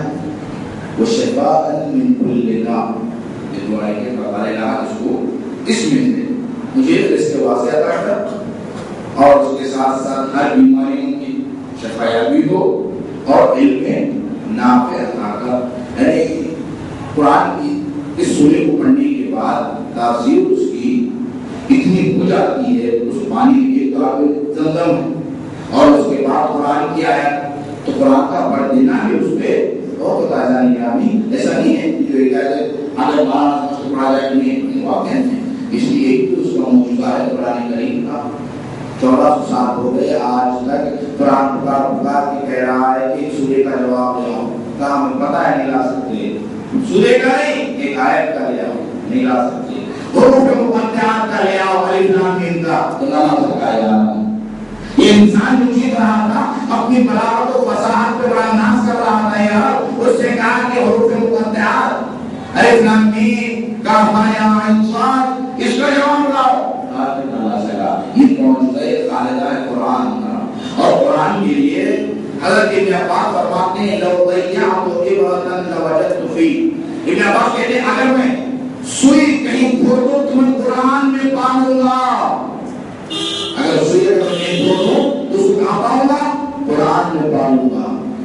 [SPEAKER 1] وشفاء من كل داء. یہ دعا ہے کہ اللہ اس کو اس میں سے مجھے رزق واسع عطا کر، اور اس کے ساتھ ساتھ ہر بیماریوں کی شفایابی ہو اور علم نافع عطا کر. یعنی قرآن کی اس سورے کو پڑھنے کے بعد تاثیر اس کی اتنی ہو جاتی ہے. اس پانی کی طرح زمزم ہے، اور اس کے بعد قرآن کیا ہے تو قرآن کا پڑھ دینا بھی اس پہ بہت تازہ نہیں. ایسا نہیں ہے جو ایک اگر پڑھا جائے نہیں واقع ہے. اس لیے اس کا موجودہ ہے قرآن کریم کا 1400 سال ہو گئے آج تک قرآن پکار کے کہہ رہا ہے کہ سورے کا جواب لاؤ. کہا ہمیں پتہ ہے نہیں لا سکتے، سورے کا نہیں ایک آیت کا لے آؤ، نہیں لا سکتے. حروف مقطعات کا لے آؤ، الف لام میم کا تو نہ لا سکا ہے. یہ انسان جو جیت رہا تھا اپنی بلاغت و فصاحت پہ بڑا ناز کر رہا تھا یار. اس سے کہا کہ حروف مقطعات الف لام میم کاف یا عین صاد اس کا جواب لاؤ. یہ موجودہ خالدہ قرآن کا، اور قرآن کے لیے حضرت ابن عباس فرماتے ہیں لو ضیعت عبرة لوجدت فی. ابن عباس کہتے ہیں اگر میں سوئی کہیں کھو دوں تو میں قرآن میں پاؤں گا. اگر سوئی کہیں کھو دوں تو اس کو کہاں پاؤں گا؟ قرآن میں پاؤں گا.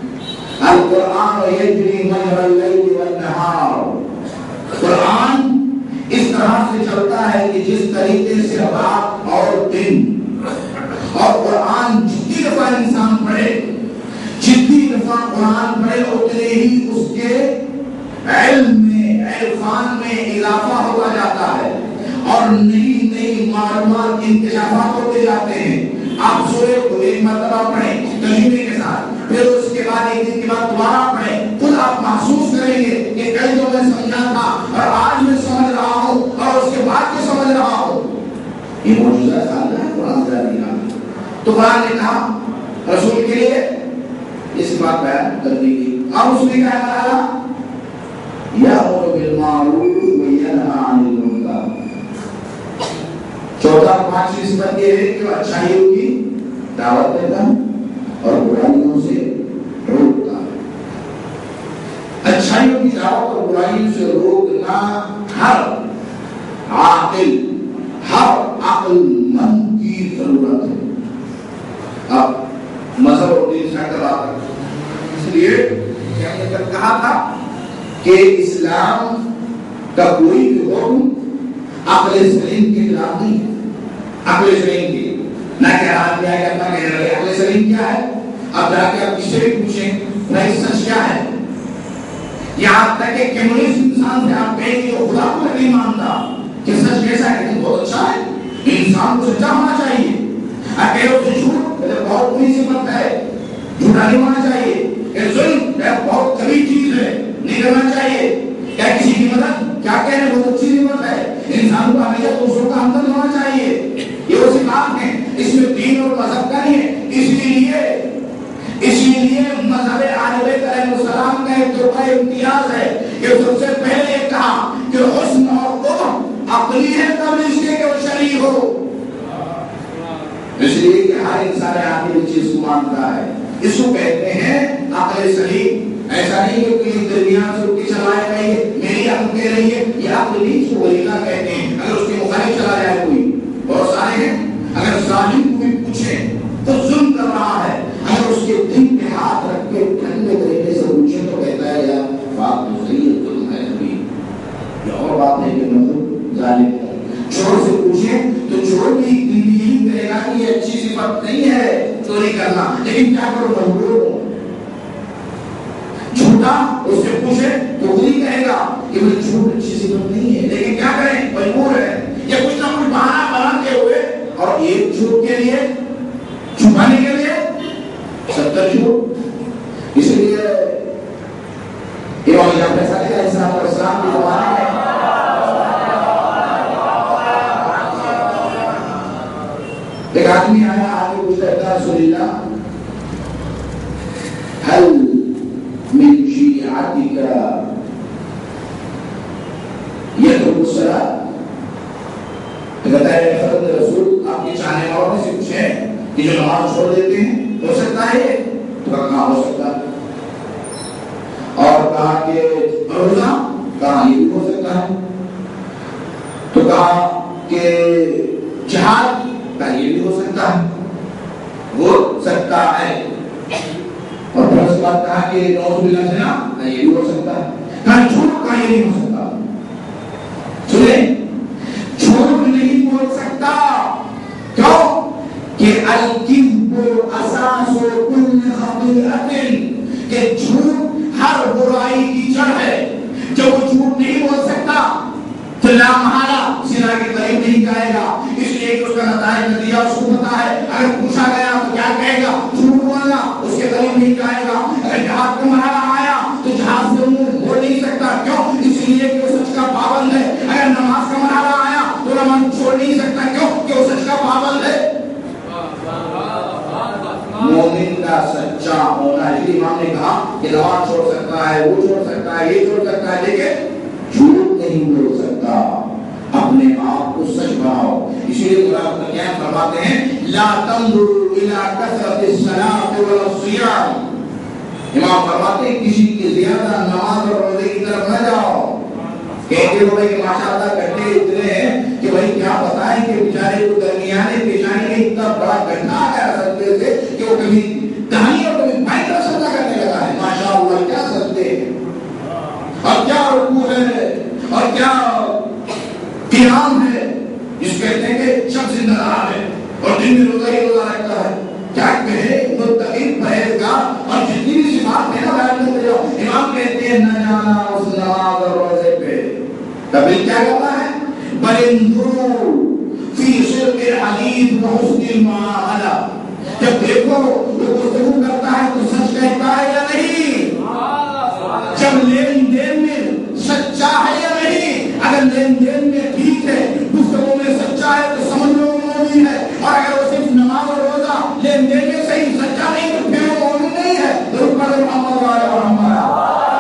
[SPEAKER 1] القرآن یجری مجری اللیل والنہار. قرآن اس طرح سے چلتا ہے کہ جس طریقے سے رات اور دن. اور قرآن جتنی دفعہ انسان پڑھے، جتنی دفعہ قرآن پڑھے اتنے ہی اس کے علم میں، عرفان میں اضافہ ہوتا جاتا ہے، اور نئی نئی معلومات انکشافات ہوتے جاتے ہیں. آپ سورے کو ایک مرتبہ پڑھیں ترجمے کے ساتھ، پھر اس کے بعد ایک دن کے بعد دوبارہ پڑھیں، خود آپ محسوس کریں گے کہ کل جو میں سمجھا تھا اور آج میں سمجھ رہا ہوں اور اس کے بعد جو سمجھ رہا ہوں. یہ موجودہ خالدہ ہے قرآن کریم کا. تو قرآن نے کہا رسول کے لیے اس بات بیان کر دی گئی. اب اس نے کیا کہا؟ یأمر بالمعروف وینہی عن المنکر. چوتھا پانچویں صفت یہ ہے کہ اچھائیوں کی دعوت دیتا ہے اور برائیوں سے روکتا ہے. اچھائیوں کی دعوت اور برائیوں سے روکنا ہر عاقل، ہر عقل مند کی ضرورت ہے. اب مذہب اور دین سے ہٹ رہا تھا، اس لیے کہا تھا کہ اسلام کا کوئی بھی حکم عقل سلیم کے خلاف نہیں ہے. عقل سلیم کی نہ کہہ دیا کہ اپنا کہہ رہے عقل سلیم کیا ہے. اب جا کے آپ کس سے بھی پوچھیں نہیں سچ کیا ہے. یہاں تک کہ کمیونسٹ انسان سے آپ کہیں کہ وہ خدا کو نہیں مانتا کہ سچ کیسا ہے، لیکن بہت اچھا ہے، انسان کو سچا ہونا چاہیے. اکیلے سے جھوٹ بہت بری صفت ہے، جھوٹا نہیں ہونا چاہیے. ظلم بہت کبھی چیز ہے، نہیں کرنا چاہیے. کیا کسی کی مدد کیا کہہ رہے بہت اچھی نعمت ہے. انسان کو ہمیشہ دوسروں کا ہمدرد ہونا چاہیے. یہ وہ صفات ہیں، اس میں دین اور مذہب کا نہیں ہے. اسی لیے مذہب اہل بیت علیہ السلام کا ایک طرفہ امتیاز ہے کہ سب سے پہلے یہ کہا کہ حسن اور قبح عقلی ہے تب اس کے کہ وہ شرعی ہو. اس لیے کہ ہر انسان عقلی چیز کو مانتا ہے. اس کو کہتے ہیں عقل سلیم. ایسا نہیں کہ کوئی درمیان سے روکی چلائے گا میری عقل کہہ رہی ہے، یہ عقل نہیں، اس کو ولیلہ کہتے ہیں. اگر اس کے مخالف چلا جائے کوئی، بہت سارے ہیں، اگر ظالم کو بھی پوچھیں تو ظلم کر رہا ہے، اگر اس کے کرنا، لیکن کیا کرو مجبور ہو. جھوٹا اس سے پوچھے تو وہی کہے گا کہ وہ جھوٹ اچھی صفت نہیں ہے، لیکن کیا کریں مجبور ہے، یا کچھ نہ کچھ بہانہ بناتے ہوئے اور ایک جھوٹ کے لیے چھپانے کے لیے 70 جھوٹ. اس لیے امام جعفر صادق علیہ السلام کے زمانے میں ایک آدمی آیا، آگے پوچھتا ہے رسول اللہ هل من شیعتک یترک الصلاۃ؟ کہتا ہے حضرت رسول آپ کے چاہنے والوں سے کچھ ہے کہ جو نماز چھوڑ دیتے ہیں، ہو سکتا ہے؟ تو کہا ہو سکتا ہے. اور کہا کہ روزہ؟ کہا یہ بھی ہو سکتا ہے. تو کہا کہ جہاد؟ کہا یہ بھی ہو سکتا ہے. ہو سکتا ہے. اور پھر اس بات کہا کہ نعوذ باللہ سے نا یہ بھی ہو سکتا ہے. کہا جھوٹ؟ کہا یہ نہیں ہو سکتا. سنیں، جھوٹ نہیں بول سکتا. کیوں؟ کہ الکذب اساس کل خطیئۃ، کہ جھوٹ ہر برائی کی جڑ ہے. جب وہ جھوٹ نہیں بول سکتا تو لا محالہ زنا کے قریب نہیں جائے گا. اس لیے کہ اس کا نتیجہ اس کو پتا ہے. اگر پوچھا گیا تو کیا کہے گا؟ جھوٹ بولنا، اس کے قریب نہیں جائے گا. اگر جہاد کا مرحلہ آیا تو جہاد سے منہ موڑ نہیں سکتا. کیوں؟ اس لیے کہ وہ سچ کا پابند ہے. اگر نماز کا مرحلہ آیا تو نماز چھوڑ نہیں سکتا. کیوں؟ کہ وہ سچ کا پابند ہے. مومن کا سچا ہونا، اس لیے امام نے کہا کہ نماز چھوڑ سکتا ہے، وہ چھوڑ سکتا ہے، یہ چھوڑ سکتا ہے، لیکن جھوٹ نہیں بول سکتا. اپنے آپ کو سچ بناؤ. اسی لیے قرآن کیا فرماتے ہیں لا تنظروا الى کثرۃ الصلاۃ والصیام. امام فرماتے ہیں کسی کی زیادہ نماز اور روزے کی طرف نہ جاؤ. کہتے ہو کہ ماشاءاللہ گڈھے اتنے ہیں کہ بھائی کیا بتائیں کہ بیچارے کو درمیانے پیشانی میں اتنا بڑا گڈھا آیا سجدے سے کہ وہ کبھی دہنی اور کبھی بائیں طرف سجدہ کرنے لگا ہے. ماشاءاللہ کیا سجدے ہیں، اور کیا رکوع ہے، اور کیا قیام ہے. جس کہتے ہیں کہ شخص زندہ رہا ہے اور دن میں روزہ ہی روزہ رکھتا ہے. کیا کہے متقی پرہیزگار اور جتنی بھی صفات ہے نا بیان کرتے جاؤ. امام کہتے ہیں نہ جانا اس نماز اور روزے پہ. تبھی کیا کرنا ہے؟ بل انظروا فی صدق الحدیث وحسن المعاملہ. جب دیکھو وہ گفتگو کرتا ہے تو سچ کہتا ہے یا نہیں، جب لین دین میں سچا ہے یا نہیں. اگر لین دین میں ٹھیک ہے، گفتگو میں سچا ہے تو سمجھ لو مومن ہے. اور اگر وہ صرف نماز اور روزہ لین دین میں صحیح سچا نہیں تو پھر وہ مومن نہیں ہے. ضرور پڑھے محمد اور ہمارا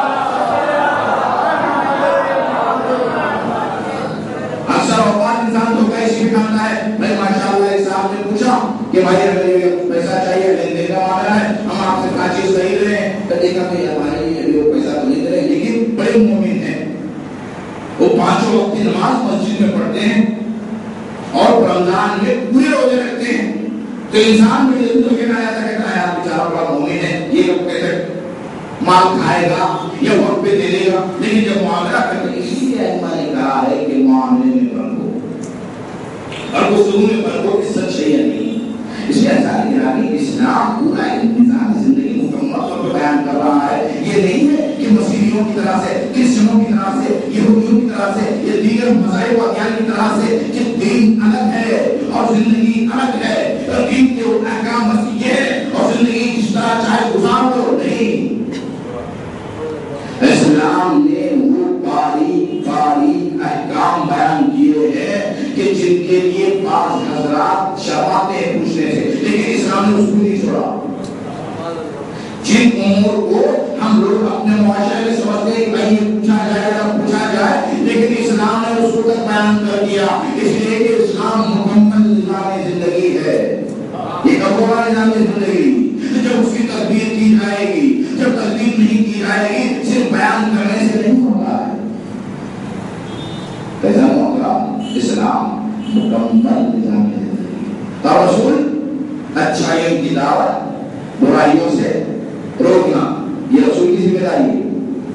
[SPEAKER 1] اکثر اوقات انسان تو کیسے دکھاتا ہے. بھائی ماشاءاللہ ایک صاحب نے پوچھا کہ بھائی اگر پیسہ چاہیے، لین دین کا معاملہ ہے، ہم آپ سے کیا چیز خرید رہے ہیں، تو دیکھا کہ ہمارے ابھی وہ پیسہ تو نہیں دے رہے، لیکن بڑے مومن ہیں. وہ 5 وقت کی نماز مسجد میں پڑھتے ہیں اور رمضان میں پورے روزے رکھتے ہیں. تو انسان میں جلدی کہنا آیا تھا کہ یار بیچارہ بڑا مومن ہے، یہ لوگ کہتے مال کھائے گا یا وقت پہ دے دے گا، لیکن جب معاملہ کرتے اسی لیے میں نے کہا ہے کہ معاملے میں بنو اور گفتگو میں بنو کہ سچ ہے یا نہیں. اس لیے اسلام پورا انتظام زندگی مکمل طور پر بیان کر رہا ہے. یہ نہیں ہے کہ مسیحیوں کی طرح سے، کرسچنوں کی طرح سے، یہودیوں کی طرح سے یا دیگر مذاہب و ادیان کی طرح سے کہ دین الگ ہے اور زندگی الگ ہے. دین کے احکام بس یہ ہے اور زندگی جس طرح چاہے گزار لو. نہیں، اسلام نے وہ باریک احکام بیان کیے ہیں کہ جن کے لیے بعض حضرات شرماتے ہیں پوچھنے سے، لیکن اسلام نے اس کو نہیں چھوڑا. جن امور کو ہم لوگ اپنے معاشرے میں سمجھتے ہیں کہ یہ پوچھا جائے، لیکن اسلام نے اس کو تک بیان کر دیا. اس لیے کہ اسلام مکمل نظام زندگی ہے. یہ کب ہوگا نظام زندگی؟ جب اس کی تدبیر کی جائے گی. جب تدبیر نہیں کی جائے گی صرف بیان کرنے سے نہیں ہوگا. اسلام مکمل نظام زندگی. رسول اچھائیوں کی دعوت، برائیوں سے روکنا، یہ رسول کی ذمہ داری ہے.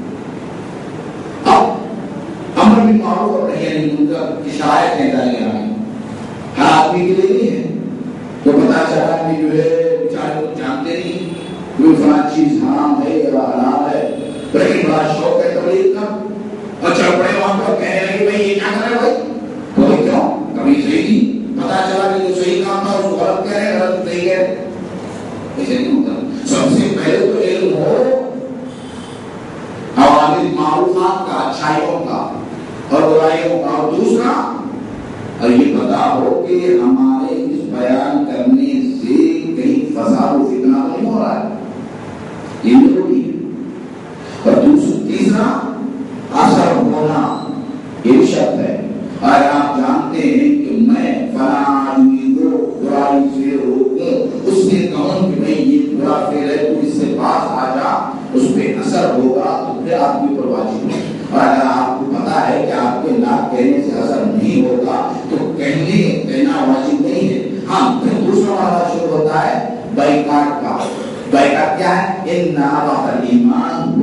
[SPEAKER 1] اب امر بالمعروف اور نہی عن المنکر کی شرائط ہیں تعلیم ہر آدمی کے لیے نہیں ہے. تو پتا چلا کہ جو ہے بیچارے کو جان فلاں چیز حرام ہے یا حلال ہے، بڑی بڑا شوق ہے تبلیغ کا، اور چل پڑے وہاں پر کہنے لگے بھائی یہ کیا کر رہے بھائی، تو کیوں کبھی صحیح نہیں پتا چلا کہ جو صحیح کام تھا اس کو غلط کہہ رہے، غلط صحیح کہہ رہے، ایسے نہیں ہوتا۔ سب سے پہلے تو علم ہو اوامر معروفات کا، اچھائیوں کا اور برائیوں کا، اور دوسرا اور یہ پتا ہو کہ ہمارے اس بیان کرنے سے کہیں فساد و فتنہ نہیں ہو رہا ہے، یہ ضروری ہے۔ اور تیسرا اثر ہونا، یہ شرط ہے۔ اور آپ جانتے ہیں کہ میں فلاں آدمی کو برائی سے روکوں، اس سے کہوں کہ بھائی یہ برا فعل ہے تو اس سے پاس آ جا، اس پہ اثر ہوگا تو پھر آدمی پر واجب ہے۔ اور اگر آپ کو پتا ہے کہ آپ کے نہ کہنے سے اثر نہیں ہوگا تو کہنا واجب نہیں ہے۔ ہاں پھر دوسرا والا شروع ہوتا ہے بائیکاٹ کا۔ بائیکاٹ کیا ہے؟ ان ایمان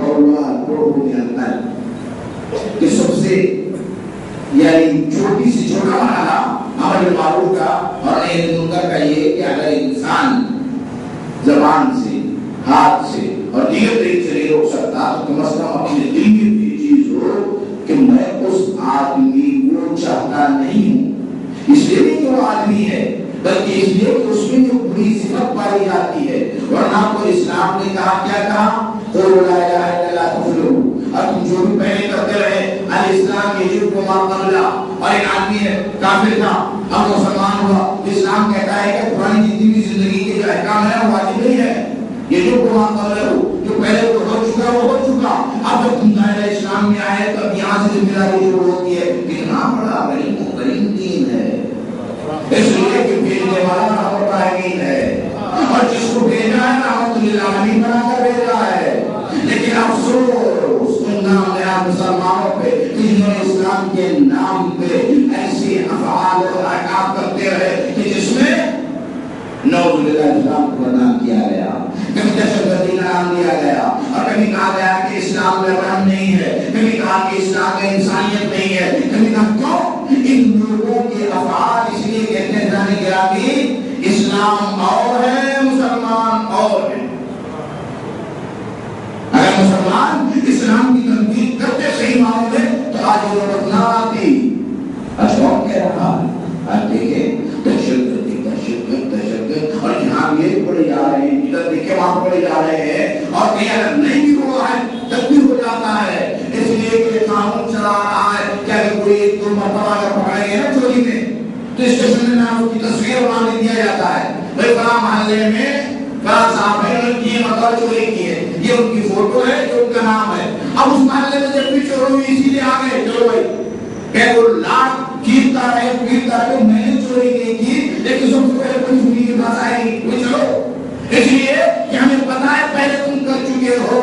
[SPEAKER 1] کہ سب سے یعنی چھوٹی سے چھوٹا مرحلہ امر بالمعروف کا اور نہی عن المنکر کا یہ کہ اگر انسان زبان سے، ہاتھ سے اور دیگر طریقے سے نہیں روک سکتا تو کم از کم اپنے دل میں بھی چیز ہو کہ میں اس آدمی کو چاہتا نہیں ہوں، اس لیے نہیں کہ وہ آدمی ہے بلکہ اس لیے کہ اس میں جو بری صفت پائی جاتی ہے۔ ورنہ تو اسلام نے کہا، کیا کہا؟ قولوا لا الہ الا اللہ تفلحوا۔ اور تم جو بھی پہلے کرتے رہے الاسلام یجب ما قبلہ، اور ایک آدمی ہے کافر تھا اب مسلمان ہوا، اسلام کہتا ہے کہ پرانی جتنی بھی زندگی کے جو احکام ہے وہ واجب نہیں ہے، یجب ما قبلہ، جو پہلے تو ہو چکا وہ ہو چکا، اب جب تم دائرہ اسلام میں آئے تو اب یہاں سے ذمہ داری شروع ہوتی ہے۔ کتنا بڑا کریم دین ہے، اس لیے کہ بھیجنے والا رحمت العالمین ہے، اور جس کو بھیجا ہے رحمت للعالمین بنا کر بھیجا ہے۔ لیکن افسوس ان نامدار مسلمانوں پہ جنہوں نے اسلام کے نام پہ ایسی افعال اور احکام کرتے رہے کہ جس میں نعوذ باللہ اسلام کو بدنام کیا گیا، کبھی دہشت گردی کا نام دیا گیا، اور کبھی کہا گیا کہ اسلام میں رحم نہیں ہے، کبھی کہا کہ اسلام میں انسانیت نہیں ہے، کبھی کہا کیوں؟ ان لوگوں کے افعال اس لیے کہتے ہیں جانے گرامی اسلام اور ہے مسلمان اور ہے۔ اگر مسلمان اسلام کی تنقید کرتے صحیح معنوں میں تو آج ضرورت نہ آتی۔ اشوق کہہ رہا ہے آج دیکھیں دہشت اور یہاں یہ پڑے جا رہے ہیں، ادھر دیکھے وہاں پڑے جا رہے ہیں، اور کہیں اگر نہیں بھی ہوا ہے تب بھی ہو جاتا ہے، اس لیے کہ قانون چلا رہا ہے کہ اگر کوئی ایک دو مرتبہ اگر پکڑے گئے نا چوری میں تو اسٹیشن میں اس کی تصویر بنا دیا جاتا ہے، بھائی فلاں محلے میں فلاں صاحب ہے انہوں نے یہ مرتبہ چوری کی ہے، یہ ان کی فوٹو ہے جو ان کا نام ہے۔ اب اس محلے میں جب بھی چوری ہوئی اسی لیے آ گئے، چلو بھائی کہ وہ لاکھ کیرتا رہے میں نے چوری نہیں کی، لیکن سب سے پہلے پولیس کے پاس آئے گی، کوئی چلو، اس لیے کہ ہمیں پتا ہے پہلے تم کر چکے ہو۔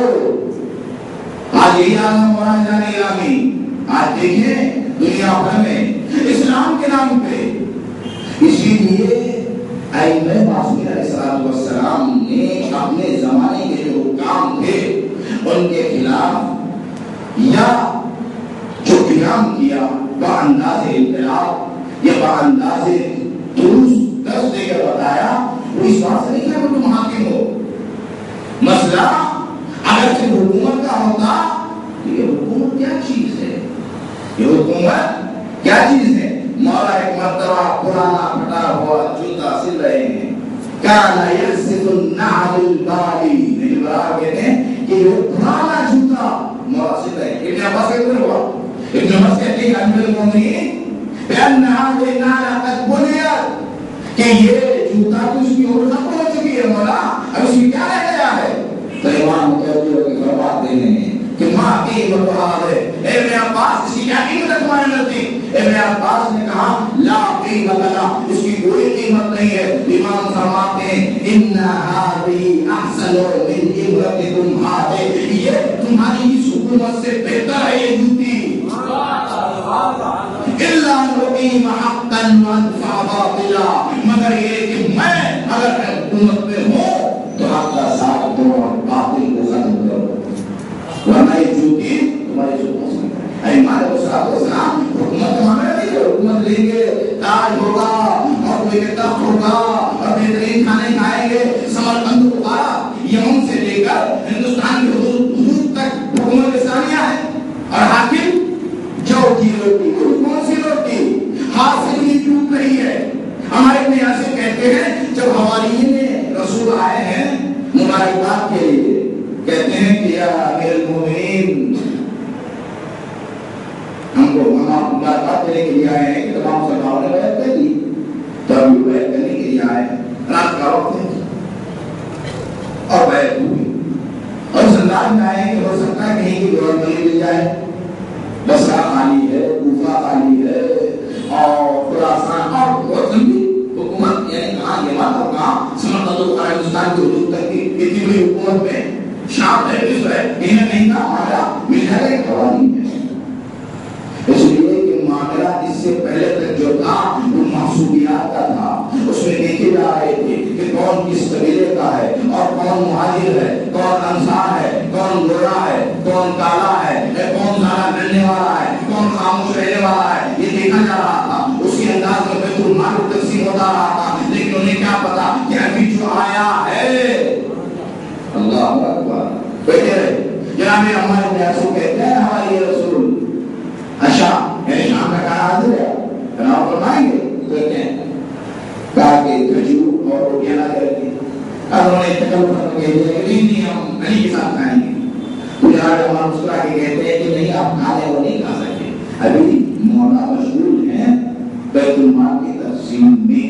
[SPEAKER 1] آج یہی عالم ہو رہا ہے جانے گرامی، آج دیکھیں دنیا بھر میں اسلام کے نام پہ۔ اسی لیے ائمہ معصومین علیہ السلام نے اپنے زمانے کے جو حکام تھے ان کے خلاف یا جو قیام کیا بانداز انقلاب یا بانداز درس دے کر بتایا، وہ اس بات سے نہیں کہ تم حاکم ہو، مسئلہ اگر صرف حکومت کا ہوتا تو یہ حکومت کیا چیز ہے، یہ حکومت کیا چیز ہے؟ مولا ایک مرتبہ پرانا پھٹا ہوا جوتا سل رہے ہیں، کانا یخسف النعل البالی، میری برابر کہتے ہیں کہ یہ پرانا جوتا مولا سل رہے ہیں۔ ابن عباس کہتے ہوا، ابن عباس کہتے ہیں امیر المومنین بأن هذه النعل قد بنيت، کہ یہ جوتا تو اس کی عمر ختم ہو چکی ہے مولا، اب اس میں کیا رہ گیا ہے؟ تو امام کہتے ہوئے فرماتے ہیں کہ ماں قیمت ہے، ابن عباس اس کی کیا قیمت ہے تمہارے نزدیک؟ ابن عباس نے کہا لا قیمت لنا، اس کی کوئی قیمت نہیں ہے۔ امام فرماتے ہیں ان هذه احسن من امرتكم هذه، یہ تمہاری اس حکومت سے بہتر ہے یہ جوتی، الا نقیم حقا وادفع باطلا، مگر یہ کہ میں اگر حکومت میں ہوں تو حق کا ساتھ دو اور باطل کو ختم کرو، ورنہ یہ جوتی تمہاری حکومت میں ایمان والسلام حکومت ہمیں نہیں کہ حکومت لیں گے، تاج ہوگا اور کوئی تخت ہوگا اور بہترین کھانے کھائیں گے، سمرقند بخارا یمن سے لے کر مبارکباد کے لیے کہتے ہیں کہ یا امیر المومنین، ہم کو مبارکباد دینے کے لیے آئے ہیں کہ تمام صحابہ نے بیعت کر لی، تب بھی بیعت کرنے کے لیے آئے ہیں، رات کا وقت ہے اور بیعت ہوئی، اور اس انداز میں آئے کہ ہو سکتا ہے کہیں کی گورنمنٹ مل جائے، بصرہ خالی ہے، کوفہ خالی ہے، اور خراسان اور بہت لمبی حکومت، یعنی کہاں یمن اور کہاں سمندر اور ہندوستان کی حدود تک کی اتنی بڑی حکومت میں شام ہے، مصر ہے، کہیں نہ کہیں کا معاملہ مل جائے گا، قوانین ہے۔ اس لیے کہ معاملہ اس سے پہلے تک جو تھا وہ محسوبیات کا تھا، اس میں دیکھے جا رہے تھے کہ کون کس قبیلے کا ہے اور کون مہاجر ہے، کون انصار ہے، کون گورا ہے، کون کالا ہے، کون زیادہ ملنے والا ہے، کون خاموش رہنے والا ہے، یہ دیکھا جا رہا تھا۔ اس کے انداز میں بیت المال تقسیم ہوتا رہا تھا، لیکن انہیں کیا پتا کہ ابھی جو آیا ہے اللہ اکبر، بیٹھے رہے۔ جناب عمار بن یاسر کہتے ہیں ہمارے رسول اچھا یعنی شام کا کھانا حاضر ہے، جناب فرمائیں گے، کہتے ہیں کہا کہ کھجور اور روٹیاں لا کے رکھی، اب انہوں نے تکلف کر کے دیا کہ نہیں ہم علی کے ساتھ کھائیں گے، تو جناب عمار مسکرا کے کہتے ہیں کہ نہیں آپ کھانے وہ نہیں کھا سکتے، ابھی مولا مشغول ہیں بیت المال کی تقسیم میں۔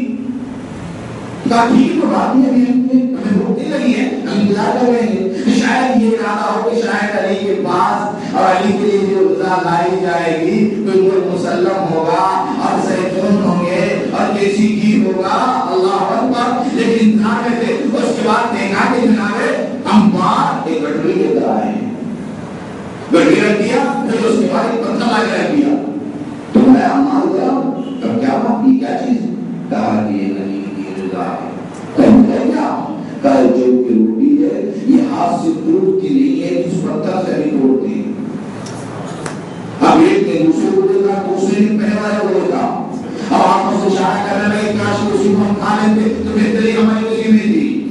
[SPEAKER 1] کہا ٹھیک ہے بات نہیں، ہمیں بھوک نہیں لگی ہے، ہم انتظار کر رہے ہیں، شاید یہ ارادہ ہو کہ شاید علی کے پاس اور علی کے لیے جو غذا لائی جائے گی بالکل مسلم ہوگا اور زیتون ہوں گے اور دیسی گھی ہوگا، اللہ اکبر، لیکن انتظار میں تھے۔ اس کے بعد دیکھا کہ جناب عمار ایک گٹری کے در آئے ہیں، گٹری رکھ دیا، پھر اس کے بعد ایک پتھر لا کے رکھ دیا، تو میں عمار گیا اب کیا بات کی کیا چیز؟ کہا کہ یہ علی کی رضا ہے۔ کہا جو کی روٹی ہے یہ ہاتھ سے ٹوٹتی نہیں ہے، اس پتھر سے بھی توڑتے ہیں۔ اب ایک نے دوسرے کو دیکھا، دوسرے نے پہلے والے کو دیکھا، اب آپس سے اشارہ کرنے لگے کاش اسی کو ہم کھا لیتے تو بہتری ہماری اسی میں تھی۔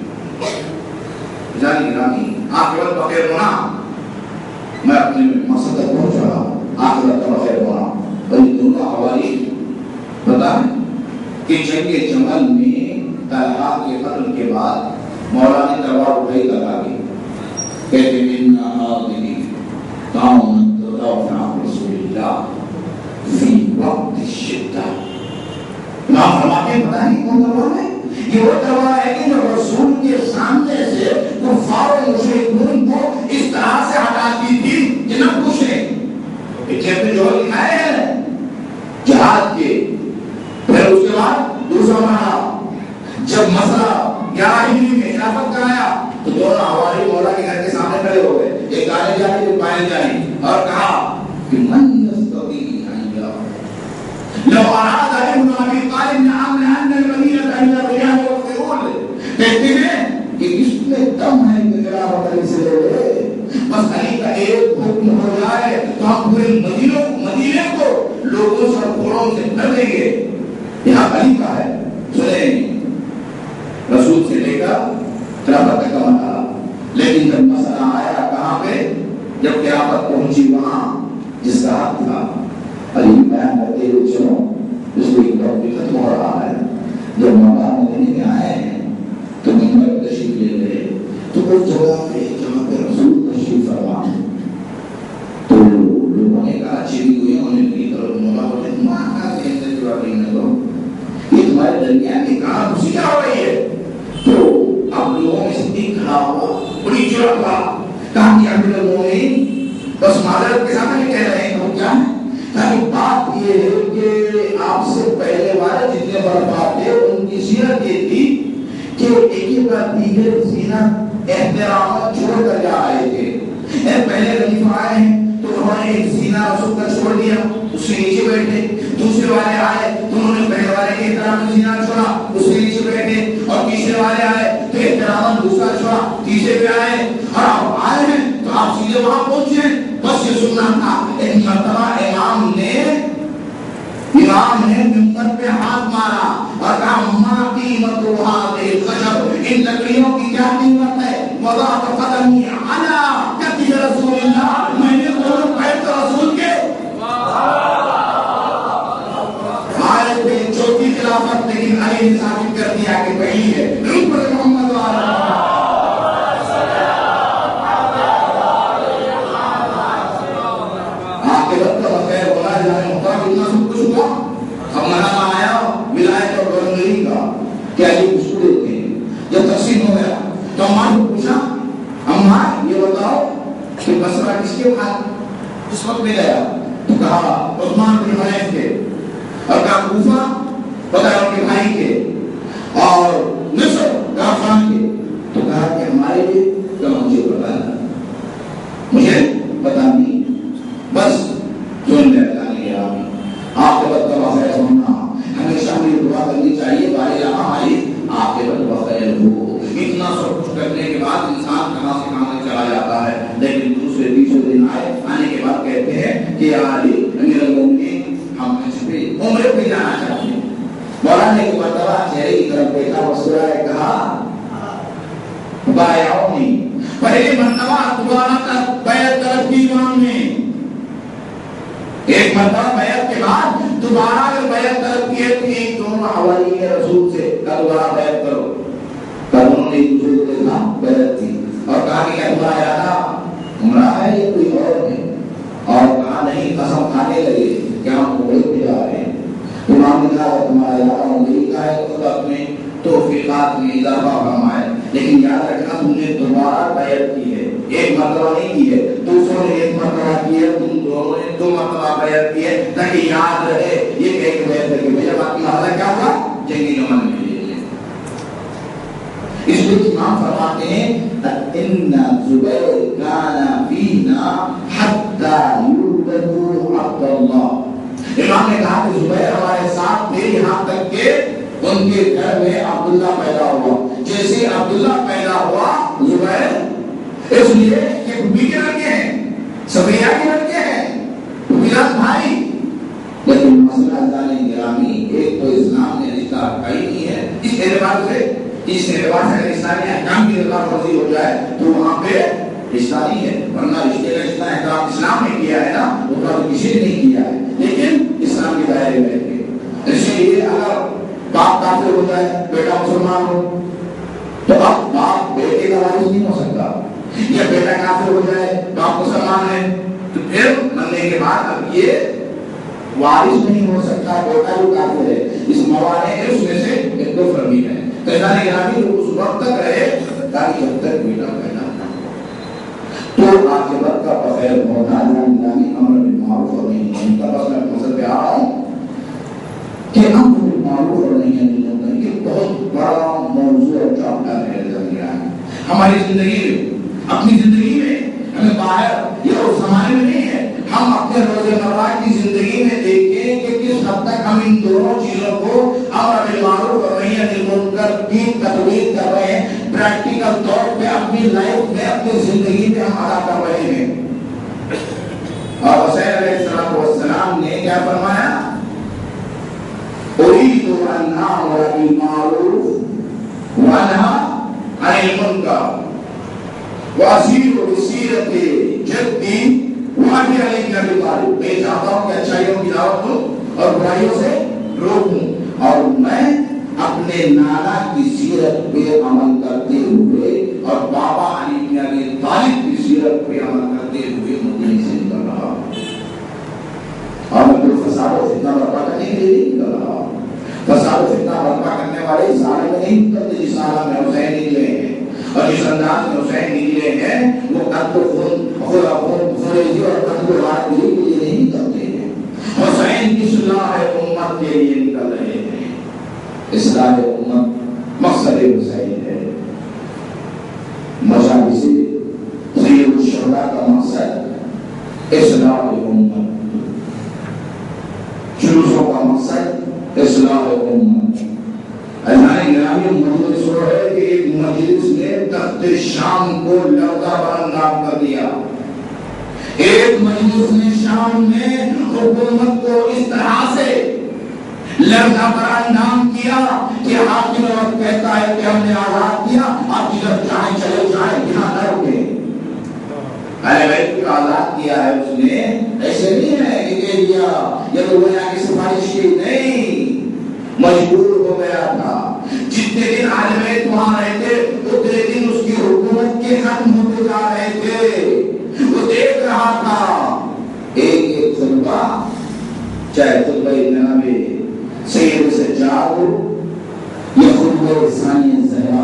[SPEAKER 1] جانی گرامی آخرت بخیر ہونا، میں اپنے مقصد تک پہنچ رہا ہوں، آخرت بخیر ہونا۔ اور یہ دونوں حوالی پتا ہے کہ جنگ جمل میں طلحہ کے قتل کے بعد مولا نے تلوار اٹھائی طلحہ کی، کہتے ہیں اِنَّ هَٰذِهِ كَانَتْ رَفْعَ رَسُولِ اللَّهِ فِي وَقْتِ الشِّدَّةِ۔ امام فرماتے ہیں پتہ نہیں کون تلوار ہے، یہ وہ تلوار ہے کہ جو رسول کے سامنے سے کفار و مشرکین کو اس طرح سے ہٹاتی تھی کہ نہ پوچھیں۔ چیپٹر جو لکھائے ہیں جہاد کے، پھر اس کے بعد دوسرا مرحلہ جب مسئلہ 11 ہجری میں خلافت کا آیا تو دونوں حوالی مولا کے گھر کے سامنے کھڑے ہو گئے، ایک دائیں جانی ایک بائیں جانی، اور کہا کہ من یستطیع ان یرى لو اراد ابن ابی طالب لآمن المدینہ الا الرجال والخیول۔ کہتے ہیں کہ اس میں دم ہے کہ خلافت علی سے لے لے، بس علی کا ایک حکم ہو جائے تو ہم پورے مدینے کو لوگوں سے اور گھوڑوں سے بھر دیں گے۔ یہاں علی کا ہے، سنیں رسول سے لے کر خلافت تک کا مرحلہ، لیکن جب مسئلہ آیا کہاں پہ، جب قیامت پہنچی وہاں جس کا حق تھا علی بیان کرتے ہوئے چلو، اس لیے ختم ہو رہا ہے۔ جب مقام مدینے میں آئے ہیں تو منبر تشریف لے گئے، تو اس جگہ پہ جہاں پہ رسول تشریف فرما تو لوگوں نے کہا چلی ہوئی انہوں نے کی طرف مولا بولے ماں کا سے جواب نہیں دو، یہ تمہارے درمیان میں کہاں خوشی کیا ہو رہی ہے؟ تو اب لوگوں میں سے ایک کھڑا ہوا، بڑی جرأت کا، کہا کہ امیر المومنین بس معذرت کے ساتھ نہیں کہہ رہے ہیں، وہ کیا ہے؟ کہ بات یہ ہے کہ آپ سے پہلے والے جتنے برباد تھے ان کی سیرت یہ تھی کہ ایک بار دیگر زینت احترامات چھوڑ کر جا رہے تھے۔ پہلے خلیفہ آئے ہیں تو انہوں نے ایک زینہ رسول کا چھوڑ دیا، اس سے نیچے بیٹھے، دوسرے والے آئے تو انہوں نے پہلے والے کے احترام زینہ چھوڑا، اس سے نیچے بیٹھے، اور تیسرے والے آئے تو احترام دوسرا چھوڑا، تیسرے پہ آئے، اور آپ آئے ہیں تو آپ سیدھے وہاں پہنچے۔ بس یہ سننا تھا۔ ایک مرتبہ امام نے منبر پہ ہاتھ مارا اور کہا ما قیمت هذه الخشب، ان لکڑیوں کی کیا قیمت ہے؟ وضعت قدمی علی کتف رسول اللہ، میں نے دونوں پیر رسول کے آئے تھے چوتھی خلافت، لیکن علی نے ثابت کر دیا کہ وہی ہے محمد والا۔ وقت میں گیا تو کہا عثمان بن حنیف کے، اور کہا کوفہ بتایا ان کے بھائی کے، اور مصر غافان کے، تو کہا کہ ہمارے لیے کہا مجھے بتانا، مجھے بتا نہیں، بس سن لے بتانے کے آپ کے بد کا واسطہ سننا، ہمیشہ ہمیں دعا کرنی چاہیے بھائی ہماری آپ کے بد بخیر ہو۔ اتنا سب کچھ کرنے کے بعد انسان کہاں سے کہاں چلا جاتا ہے، لیکن دوسرے تیسرے دن آنے کے بعد کہتے ہیں کہ علی امیر المومنین ہم پہ عمرے پہ جانا چاہتے ہیں۔ مولانا نے ایک مرتبہ چہرے کی طرف دیکھا، مسکرا کے کہا بایعونی، پہلی مرتبہ دوبارہ بیعت طلب کی امام نے، ایک مرتبہ بیعت کے بعد دوبارہ اگر بیعت طلب کی ہے تو ایک دونوں حوالی رسول سے دوبارہ بیعت کرو، پر انہوں نے ایک دوسرے کو دیکھا بیعت تھی اور کہا کہ کیا تمہارا ارادہ عمرہ ہے یا کوئی اور ہے، اور کہا نہیں، قسم کھانے لگے کہ ہم عمرے پہ جا رہے ہیں۔ امام نے کہا تمہارا ارادہ عمرے کا ہے تو خدا تمہیں توفیقات میں اضافہ فرمائے، لیکن یاد رکھنا تم نے دوبارہ بیعت کی ہے، ایک مرتبہ نہیں کی ہے، دوسروں نے ایک مرتبہ کی ہے، تم دونوں نے دو مرتبہ بیعت کی ہے، تاکہ یاد رہے یہ کہہ کے بیعت کر کے میرا بات کا حصہ کیا ہوا، جنگی جمل میں اس لیے امام فرماتے ہیں ان زبیر کان فینا حتی یولد عبد اللہ، امام نے کہا کہ زبیر ہمارے ساتھ تھے یہاں تک کہ ان کے گھر میں عبداللہ پیدا ہوا، جیسے عبداللہ پیدا ہوا زبیر، اس لیے کہ بی کے لڑکے ہیں، سبیہ کے لڑکے ہیں، بلال بھائی، لیکن مسئلہ دانے گرامی ایک تو اسلام نے رشتہ رکھا ہی نہیں ہے، اس اعتبار سے اگر اسلامی احکام کی خلاف ورزی ہو جائے تو وہاں پہ رشتہ نہیں ہے، ورنہ رشتے کا رشتہ احکام اسلام نے کیا ہے نا، وہ تو کسی نے نہیں کیا ہے، لیکن اسلام کے دائرے میں رہتے۔ اس لیے اگر باپ کافر ہو جائے بیٹا مسلمان ہو تو اب باپ بیٹے کا وارث نہیں ہو سکتا، یا بیٹا کافر ہو جائے باپ مسلمان ہے تو پھر مرنے کے بعد اب یہ وارث نہیں ہو سکتا، بیٹا جو کافر ہے، اس موانع اس میں سے ایک دو فرمی ہے، کہنا گرامی لوگ اس وقت تک رہے تاکہ جب تک بیٹا پیدا نہ تو عاقبت کا بغیر ہونا گرامی امر بالمعروف اور نہی عن المنکر۔ بس میں مقصد پہ آ رہا ہوں کہ امر بالمعروف اور نہی عن المنکر یہ بہت بڑا موضوع اور چاپٹر ہے ہماری زندگی میں، اپنی زندگی میں، ہمیں باہر یہ اس زمانے میں نہیں ہے، ہم اپنے روزمرہ کی زندگی میں دیکھیں کہ کس حد تک ہم ان دونوں چیزوں کو امر بالمعروف اور نہی عن المنکر کی تطبیق کر رہے ہیں، پریکٹیکل طور پہ اپنی لائف میں، اپنی زندگی میں ہم ادا کر رہے ہیں۔ اور حسین علیہ السلام نے کیا فرمایا؟ اريد ان اامر بالمعروف وانهى عن المنکر واسیر بسیرت جدی وابی علی بن ابی طالب، میں چاہتا ہوں کہ اچھائیوں کی دعوت دوں اور برائیوں سے روکوں، اور میں اپنے نانا کی سیرت پہ عمل کرتے ہوئے اور بابا علی بن ابی طالب کی سیرت پہ عمل کرتے ہوئے مدینے سے نکل رہا ہوں، اور میں کوئی فساد و فتنہ برپا کرنے کے لیے نہیں نکل رہا ہوں۔ فساد و فتنہ برپا کرنے والے اس عالم میں نہیں نکلتے جس عالم میں حسین نکلے ہیں، اور جس انداز میں حسین نکلے ہیں وہ قتل خونریزی اور قتل غارت کے لیے نہیں نکلتے ہیں، حسین کی اصلاح امت کے لیے نکل رہے ہیں۔ اصلاح امت مقصد حسین ہے، مجالس سید الشہداء کا مقصد اصلاح امت، جلوسوں کا مقصد اصلاح امت۔ اللہ گرامی مجلس وہ ہے کہ ایک مجلس نے تخت شام کو لرزہ براندام کر دیا، ایک مجلس نے شام میں حکومت کو اس طرح سے لرزہ براندام کیا کہ حاکم وقت کہتا ہے کہ ہم نے آزاد کیا، آپ جدھر چاہیں چلے جائیں، یہاں نہ رکیں۔ اہل بیت کو آزاد کیا ہے اس نے، ایسے نہیں ہے کہ کہہ دیا یہ تو گویا کی سفارش کی، نہیں، مجبور ہو گیا تھا۔ جتنے دن اہل بیت وہاں رہتے اتنے دن اس کی حکومت کے ختم ہوتے جا رہے تھے، وہ دیکھ رہا تھا ایک ایک خطبہ، چاہے خطبہ نبی سید سجاد ہو یا خطبہ ثانی زہرا،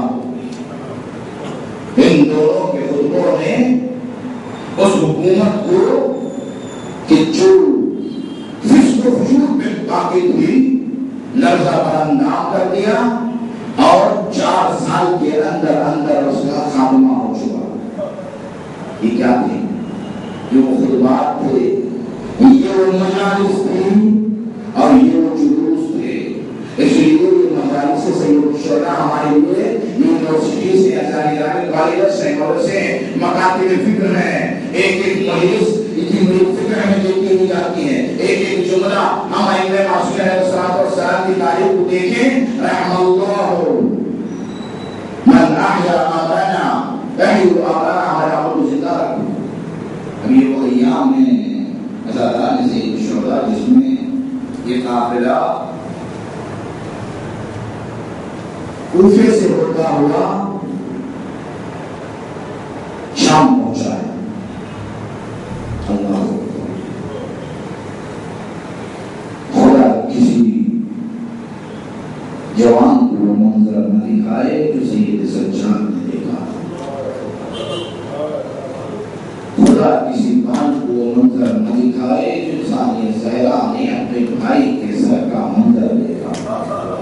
[SPEAKER 1] ان دونوں کے خطبوں نے اس حکومت کو کہ جو فسق و فجور میں باقی تھی لرزہ برندام کر دیا اور 4 سال کے اندر اندر اس کا خاتمہ ہو چکا. یہ کیا تھے؟ یہ وہ خطبات تھے، یہ وہ مجالس تھی اور یہ وہ جلوس تھے. اس لیے یہ مجالس سے سید الشہداء ہمارے لیے یونیورسٹی سے ازہر کالج سے اور سے مکاتب فکر ہے. ایک ایک مجلس اتنی فکر میں دیکھی نہیں جاتی ہے. ایک ایک جملہ ہم ائمہ معصومین علیہ الصلوۃ والسلام کی تاریخ کو دیکھیں. رحم اللہ من احیا آبانا احیوا آبانا، ہمارے آپ کو زندہ رکھو. ابھی وہ ایام میں ازادان سید الشہداء جس میں یہ قافلہ کوفے سے ہوتا ہوا شام پہنچا ہے. اللہ خدا کسی جوان کو وہ منظر نہ دکھائے جو سید سجاد نے دیکھا. خدا کسی بہن کو وہ منظر نہ دکھائے جو ثانیہ زہرا نے اپنے بھائی کے سر کا منظر دیکھا.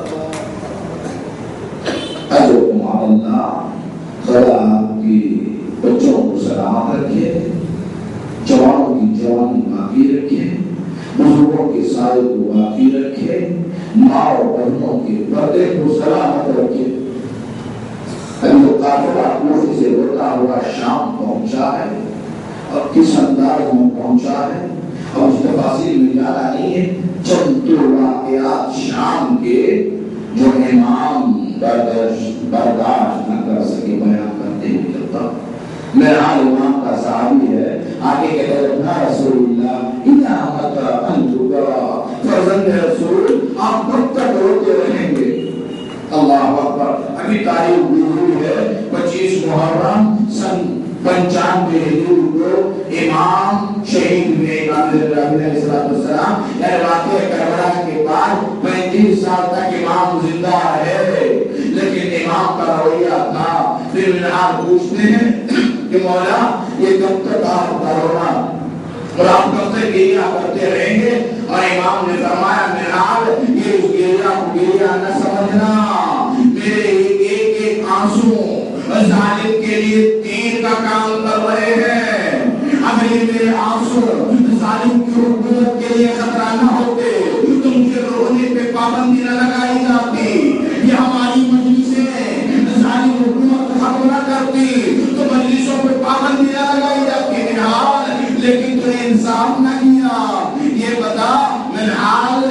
[SPEAKER 1] اجرکم علی اللہ. خدا آپ کی بچوں کو سلامت رکھے، جوانوں کی جوانی باقی رکھے، بزرگوں کے سائے کو باقی رکھے، ماں اور بہنوں کے پردے کو سلامت رکھے. ابھی وہ قافلہ کوفے سے ہوتا ہوا شام پہنچا ہے اور کس انداز میں پہنچا ہے اور اس تفاصیل میں جانا نہیں ہے. چند تو واقعات شام کے جو امام برداشت نہ کر سکے بیان کرتے ہوئے چلتا. میرا امام کا صحابی ہے، آگے کہتے ہیں رسول اللہ اذا مطر انتقا، فرزند رسول آپ کب تک روتے رہیں گے؟ اللہ اکبر. ابھی تاریخ ہوئی ہے 25 محرم سن 95 ہجری کو امام شہید ہوئے. امام علیہ السلام یعنی واقعہ کربلا کے بعد 35 سال تک امام زندہ رہے، لیکن امام کا رویہ تھا. پھر منہاج پوچھتے ہیں کہ مولا یہ کب تک آپ کا رونا اور آپ کب تک گریہ کرتے رہیں گے؟ اور امام نے فرمایا منہاج یہ اس گریہ کو گریہ نہ سمجھنا، میرے ایک ایک آنسو ظالم کے لیے تیر کا کام کر رہے ہیں. اگر یہ میرے آنسو ظالم کی حکومت کے لیے خطرہ نہ ہوتے تو مجھے رونے پہ پابندی نہ لگائی جاتی. یہ ہماری مجلسیں ظالم حکومت کو ختم نہ کرتی تو مجلسوں پہ پابندی نہ لگائی جاتی. منہاج لیکن تو نے انصاف نہ کیا. یہ بتا منہاج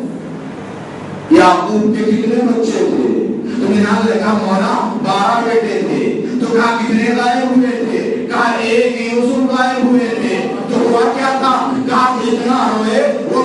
[SPEAKER 1] یعقوب کے کتنے بچے تھے؟ تو منہاج نے کہا مولا 12 بیٹے تھے. تو کہا کتنے غائب ہوئے تھے؟ کہا ایک یوسف غائب ہوئے تھے. تو ہوا کیا تھا؟ کہا جتنا ہوئے وہ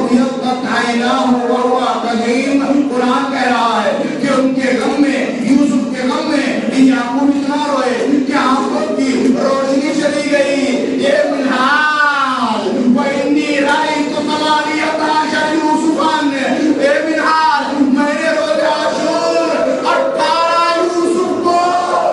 [SPEAKER 1] قرآن کہہ رہا ہے کہ ان کے غم میں، یوسف کے غم میں یعقوب اتنا روئے کہ آنکھوں کی روشنی چلی گئی. یہ منہاج وَإِنِّي رَأَيْتُ ثَمَانِيَةَ عَشَرَ یوسفاً. اے منہاج میں نے روز عاشور 18 یوسف کو.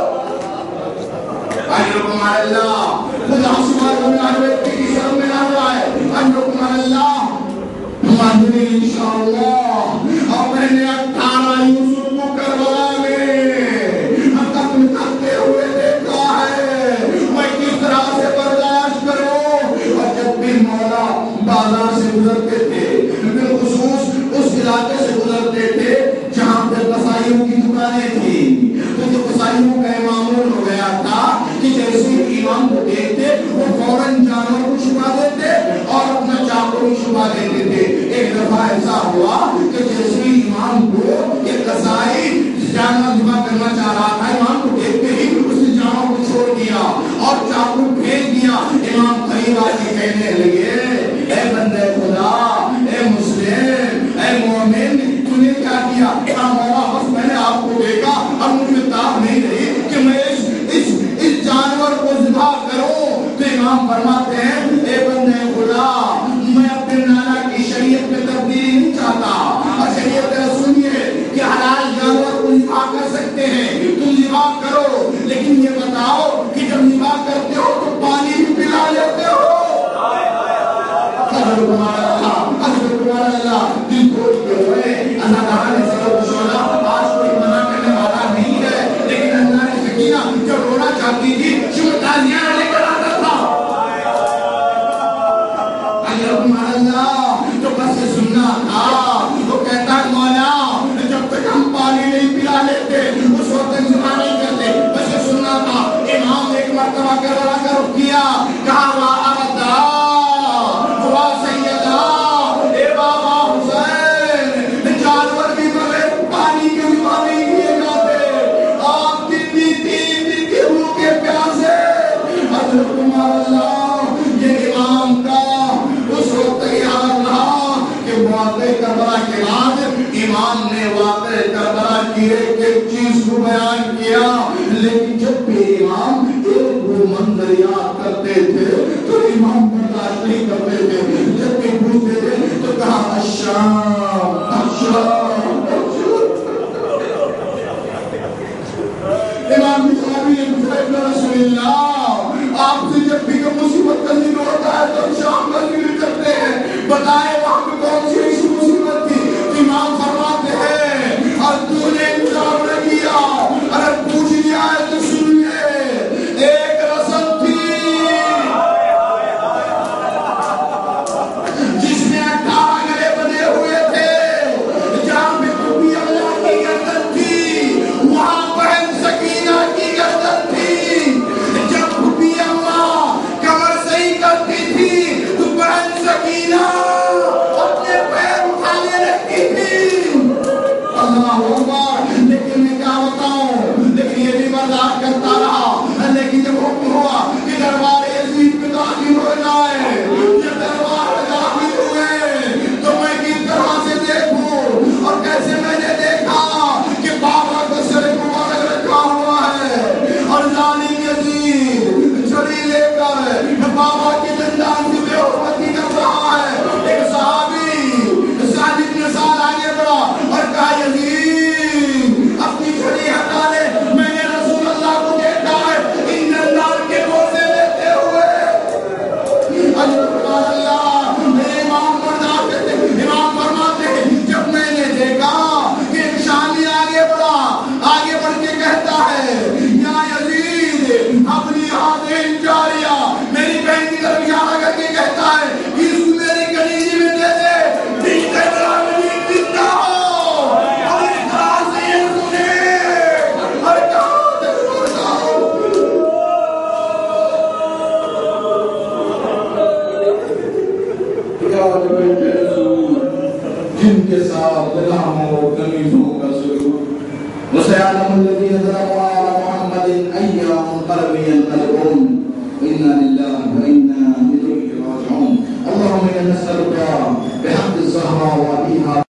[SPEAKER 1] اجرکم علی اللہ. خدا سبحانہ وتعالی کی شرم میں نہ لائے. اجرکم علی اللہ. مانتے انشاءاللہ. اور میں نے 18 یوسف کو کربلا میں قتل کرتے ہوئے دیکھا ہے. میں کس طرح سے برداشت کروں؟ اور جب بھی مولا بازار سے گزرتے تھے، بالخصوص اس علاقے سے گزرتے تھے جہاں پہ قصائیوں کی دکانیں تھیں، تو جو قصائیوں کا معمول ہو گیا تھا کہ جیسے امام کو دیکھتے وہ فوراً جانور کو چھپا دیتے اور اپنا چاقو بھی چھپا دیتے تھے. ایک دفعہ ایسا ہوا کہ جیسے امام کو ایک قصائی جانور ذبح کرنا چاہ رہا تھا، امام کو دیکھتے ہی اس نے جانور کو چھوڑ دیا اور چاقو پھینک دیا. امام قریب آ کے کہنے لگے اے بندے خدا، اے مسلم، اے مومن، تو نے کیا کیا؟ کہا مولا بس میں نے آپ کو دیکھا اور مجھے طاقت نہیں رہی کہ میں اس جانور کو ذبح کروں. تو امام فرماتے ہیں اے بندے خدا، میں اپنے نانا کی شریعت میں تبدیلی نہیں چاہتا اور شریعت رسول یہ ہے کہ حلال جانور کو ذبح کر سکتے ہیں، تم ذبح کرو، لیکن یہ بتاؤ کہ جب ذبح کرتے ہو تو پانی بھی پلا لیتے ہو؟ دل کھول کے روئے. اللہ تعالیٰ نے سبب شعلہ آج کوئی منع کرنے والا نہیں ہے, لیکن اللہ نے سکینہ جو رونا چاہتی تھی شو تازیاں لے کر آتا تھا. اللہ تو بس سننا تھا. وہ کہتا ہے مولا جب تک ہم پانی نہیں پلا لیتے اس وقت انتظار نہیں کرتے. بس سننا تھا. امام ایک مرتبہ کربلا کا رخ کیا, کہا وا ابدا وا سیدا, اے بابا حسین, جانور بھی بغیر پانی کے بھی پانی پیے جاتے, آپ کتنی تین دن کے بھوکے پیاسے. حضرت اللہ یہ امام کا اس وقت یاد رہا کہ واقع کربلا کے بعد امام نے واقع کربلا کی ایک ایک چیز کو بیان کیا. لیکن جب بھی امام ایک وہ منظر یاد کرتے تھے تو امام برداشت نہیں کرتے تھے. جب بھی پوچھتے تھے تو کہا الشام الشام. امام بخاری رسول اللہ آپ سے جب بھی مصیبت کا ذکر ہوتا ہے تو شام کا ذکر کرتے ہیں. بتائیں وہاں پہ کون سی ایسی مصیبت تھی؟ امام فرماتے ہیں اور تو نے انتظار نہ کیا, اگر پوچھ لیا ہے تو سن لے. ایک رسم تھی جس میں 18 گلے بنے ہوئے تھے. جہاں پہ پوپی اللہ کی گردن تھی وہاں بہن سکینہ کی گردن تھی. جب پوپی اللہ کمر صحیح کرتی تھی تو بہن سکینہ اپنے پیر اٹھانے لگتی تھی. اللہ اکبر. لیکن میں کیا بتاؤں, لیکن یہ بھی برداشت کرتا رہا. لیکن جب حکم ہوا کہ دربار یزید میں داخل ہو جائے, یہ دربار میں داخل ہوئے تو میں کس طرح سے دیکھوں, اور کیسے میں نے دیکھا کہ بابا کو سر مبارک رکھا ہوا ہے اور ظالم یزید چھری لے کر بابا کے دندان سے بے حرمتی کر رہا ہے. ایک صحابی سعد بن سعد آگے بڑھا اور کہا یزید اپنی چھری ہٹا لے, میں نے رسول اللہ کو دیکھا ہے ان دندان کے بوسے لیتے ہوئے. اللہ میرے امام برداشت کرتے. امام فرماتے ہیں جب میں نے دیکھا کہ ایک شامی آگے بڑھ کے کہتا ہے یا یزید اپنی ہاتھیں جاریہ, میری بہن کی طرف اشارہ کر کے کہتا ہے اس کو میری کلیجی میں دے دے. جن کے ساتھ غلاموں کمیزوں کا سلوک وسيعلم الذين ظلموا على محمد أي منقلب ينقلبون وإنا لله وإنا إليه راجعون. اللهم إنا نسألك بحق الزهراء وأبيها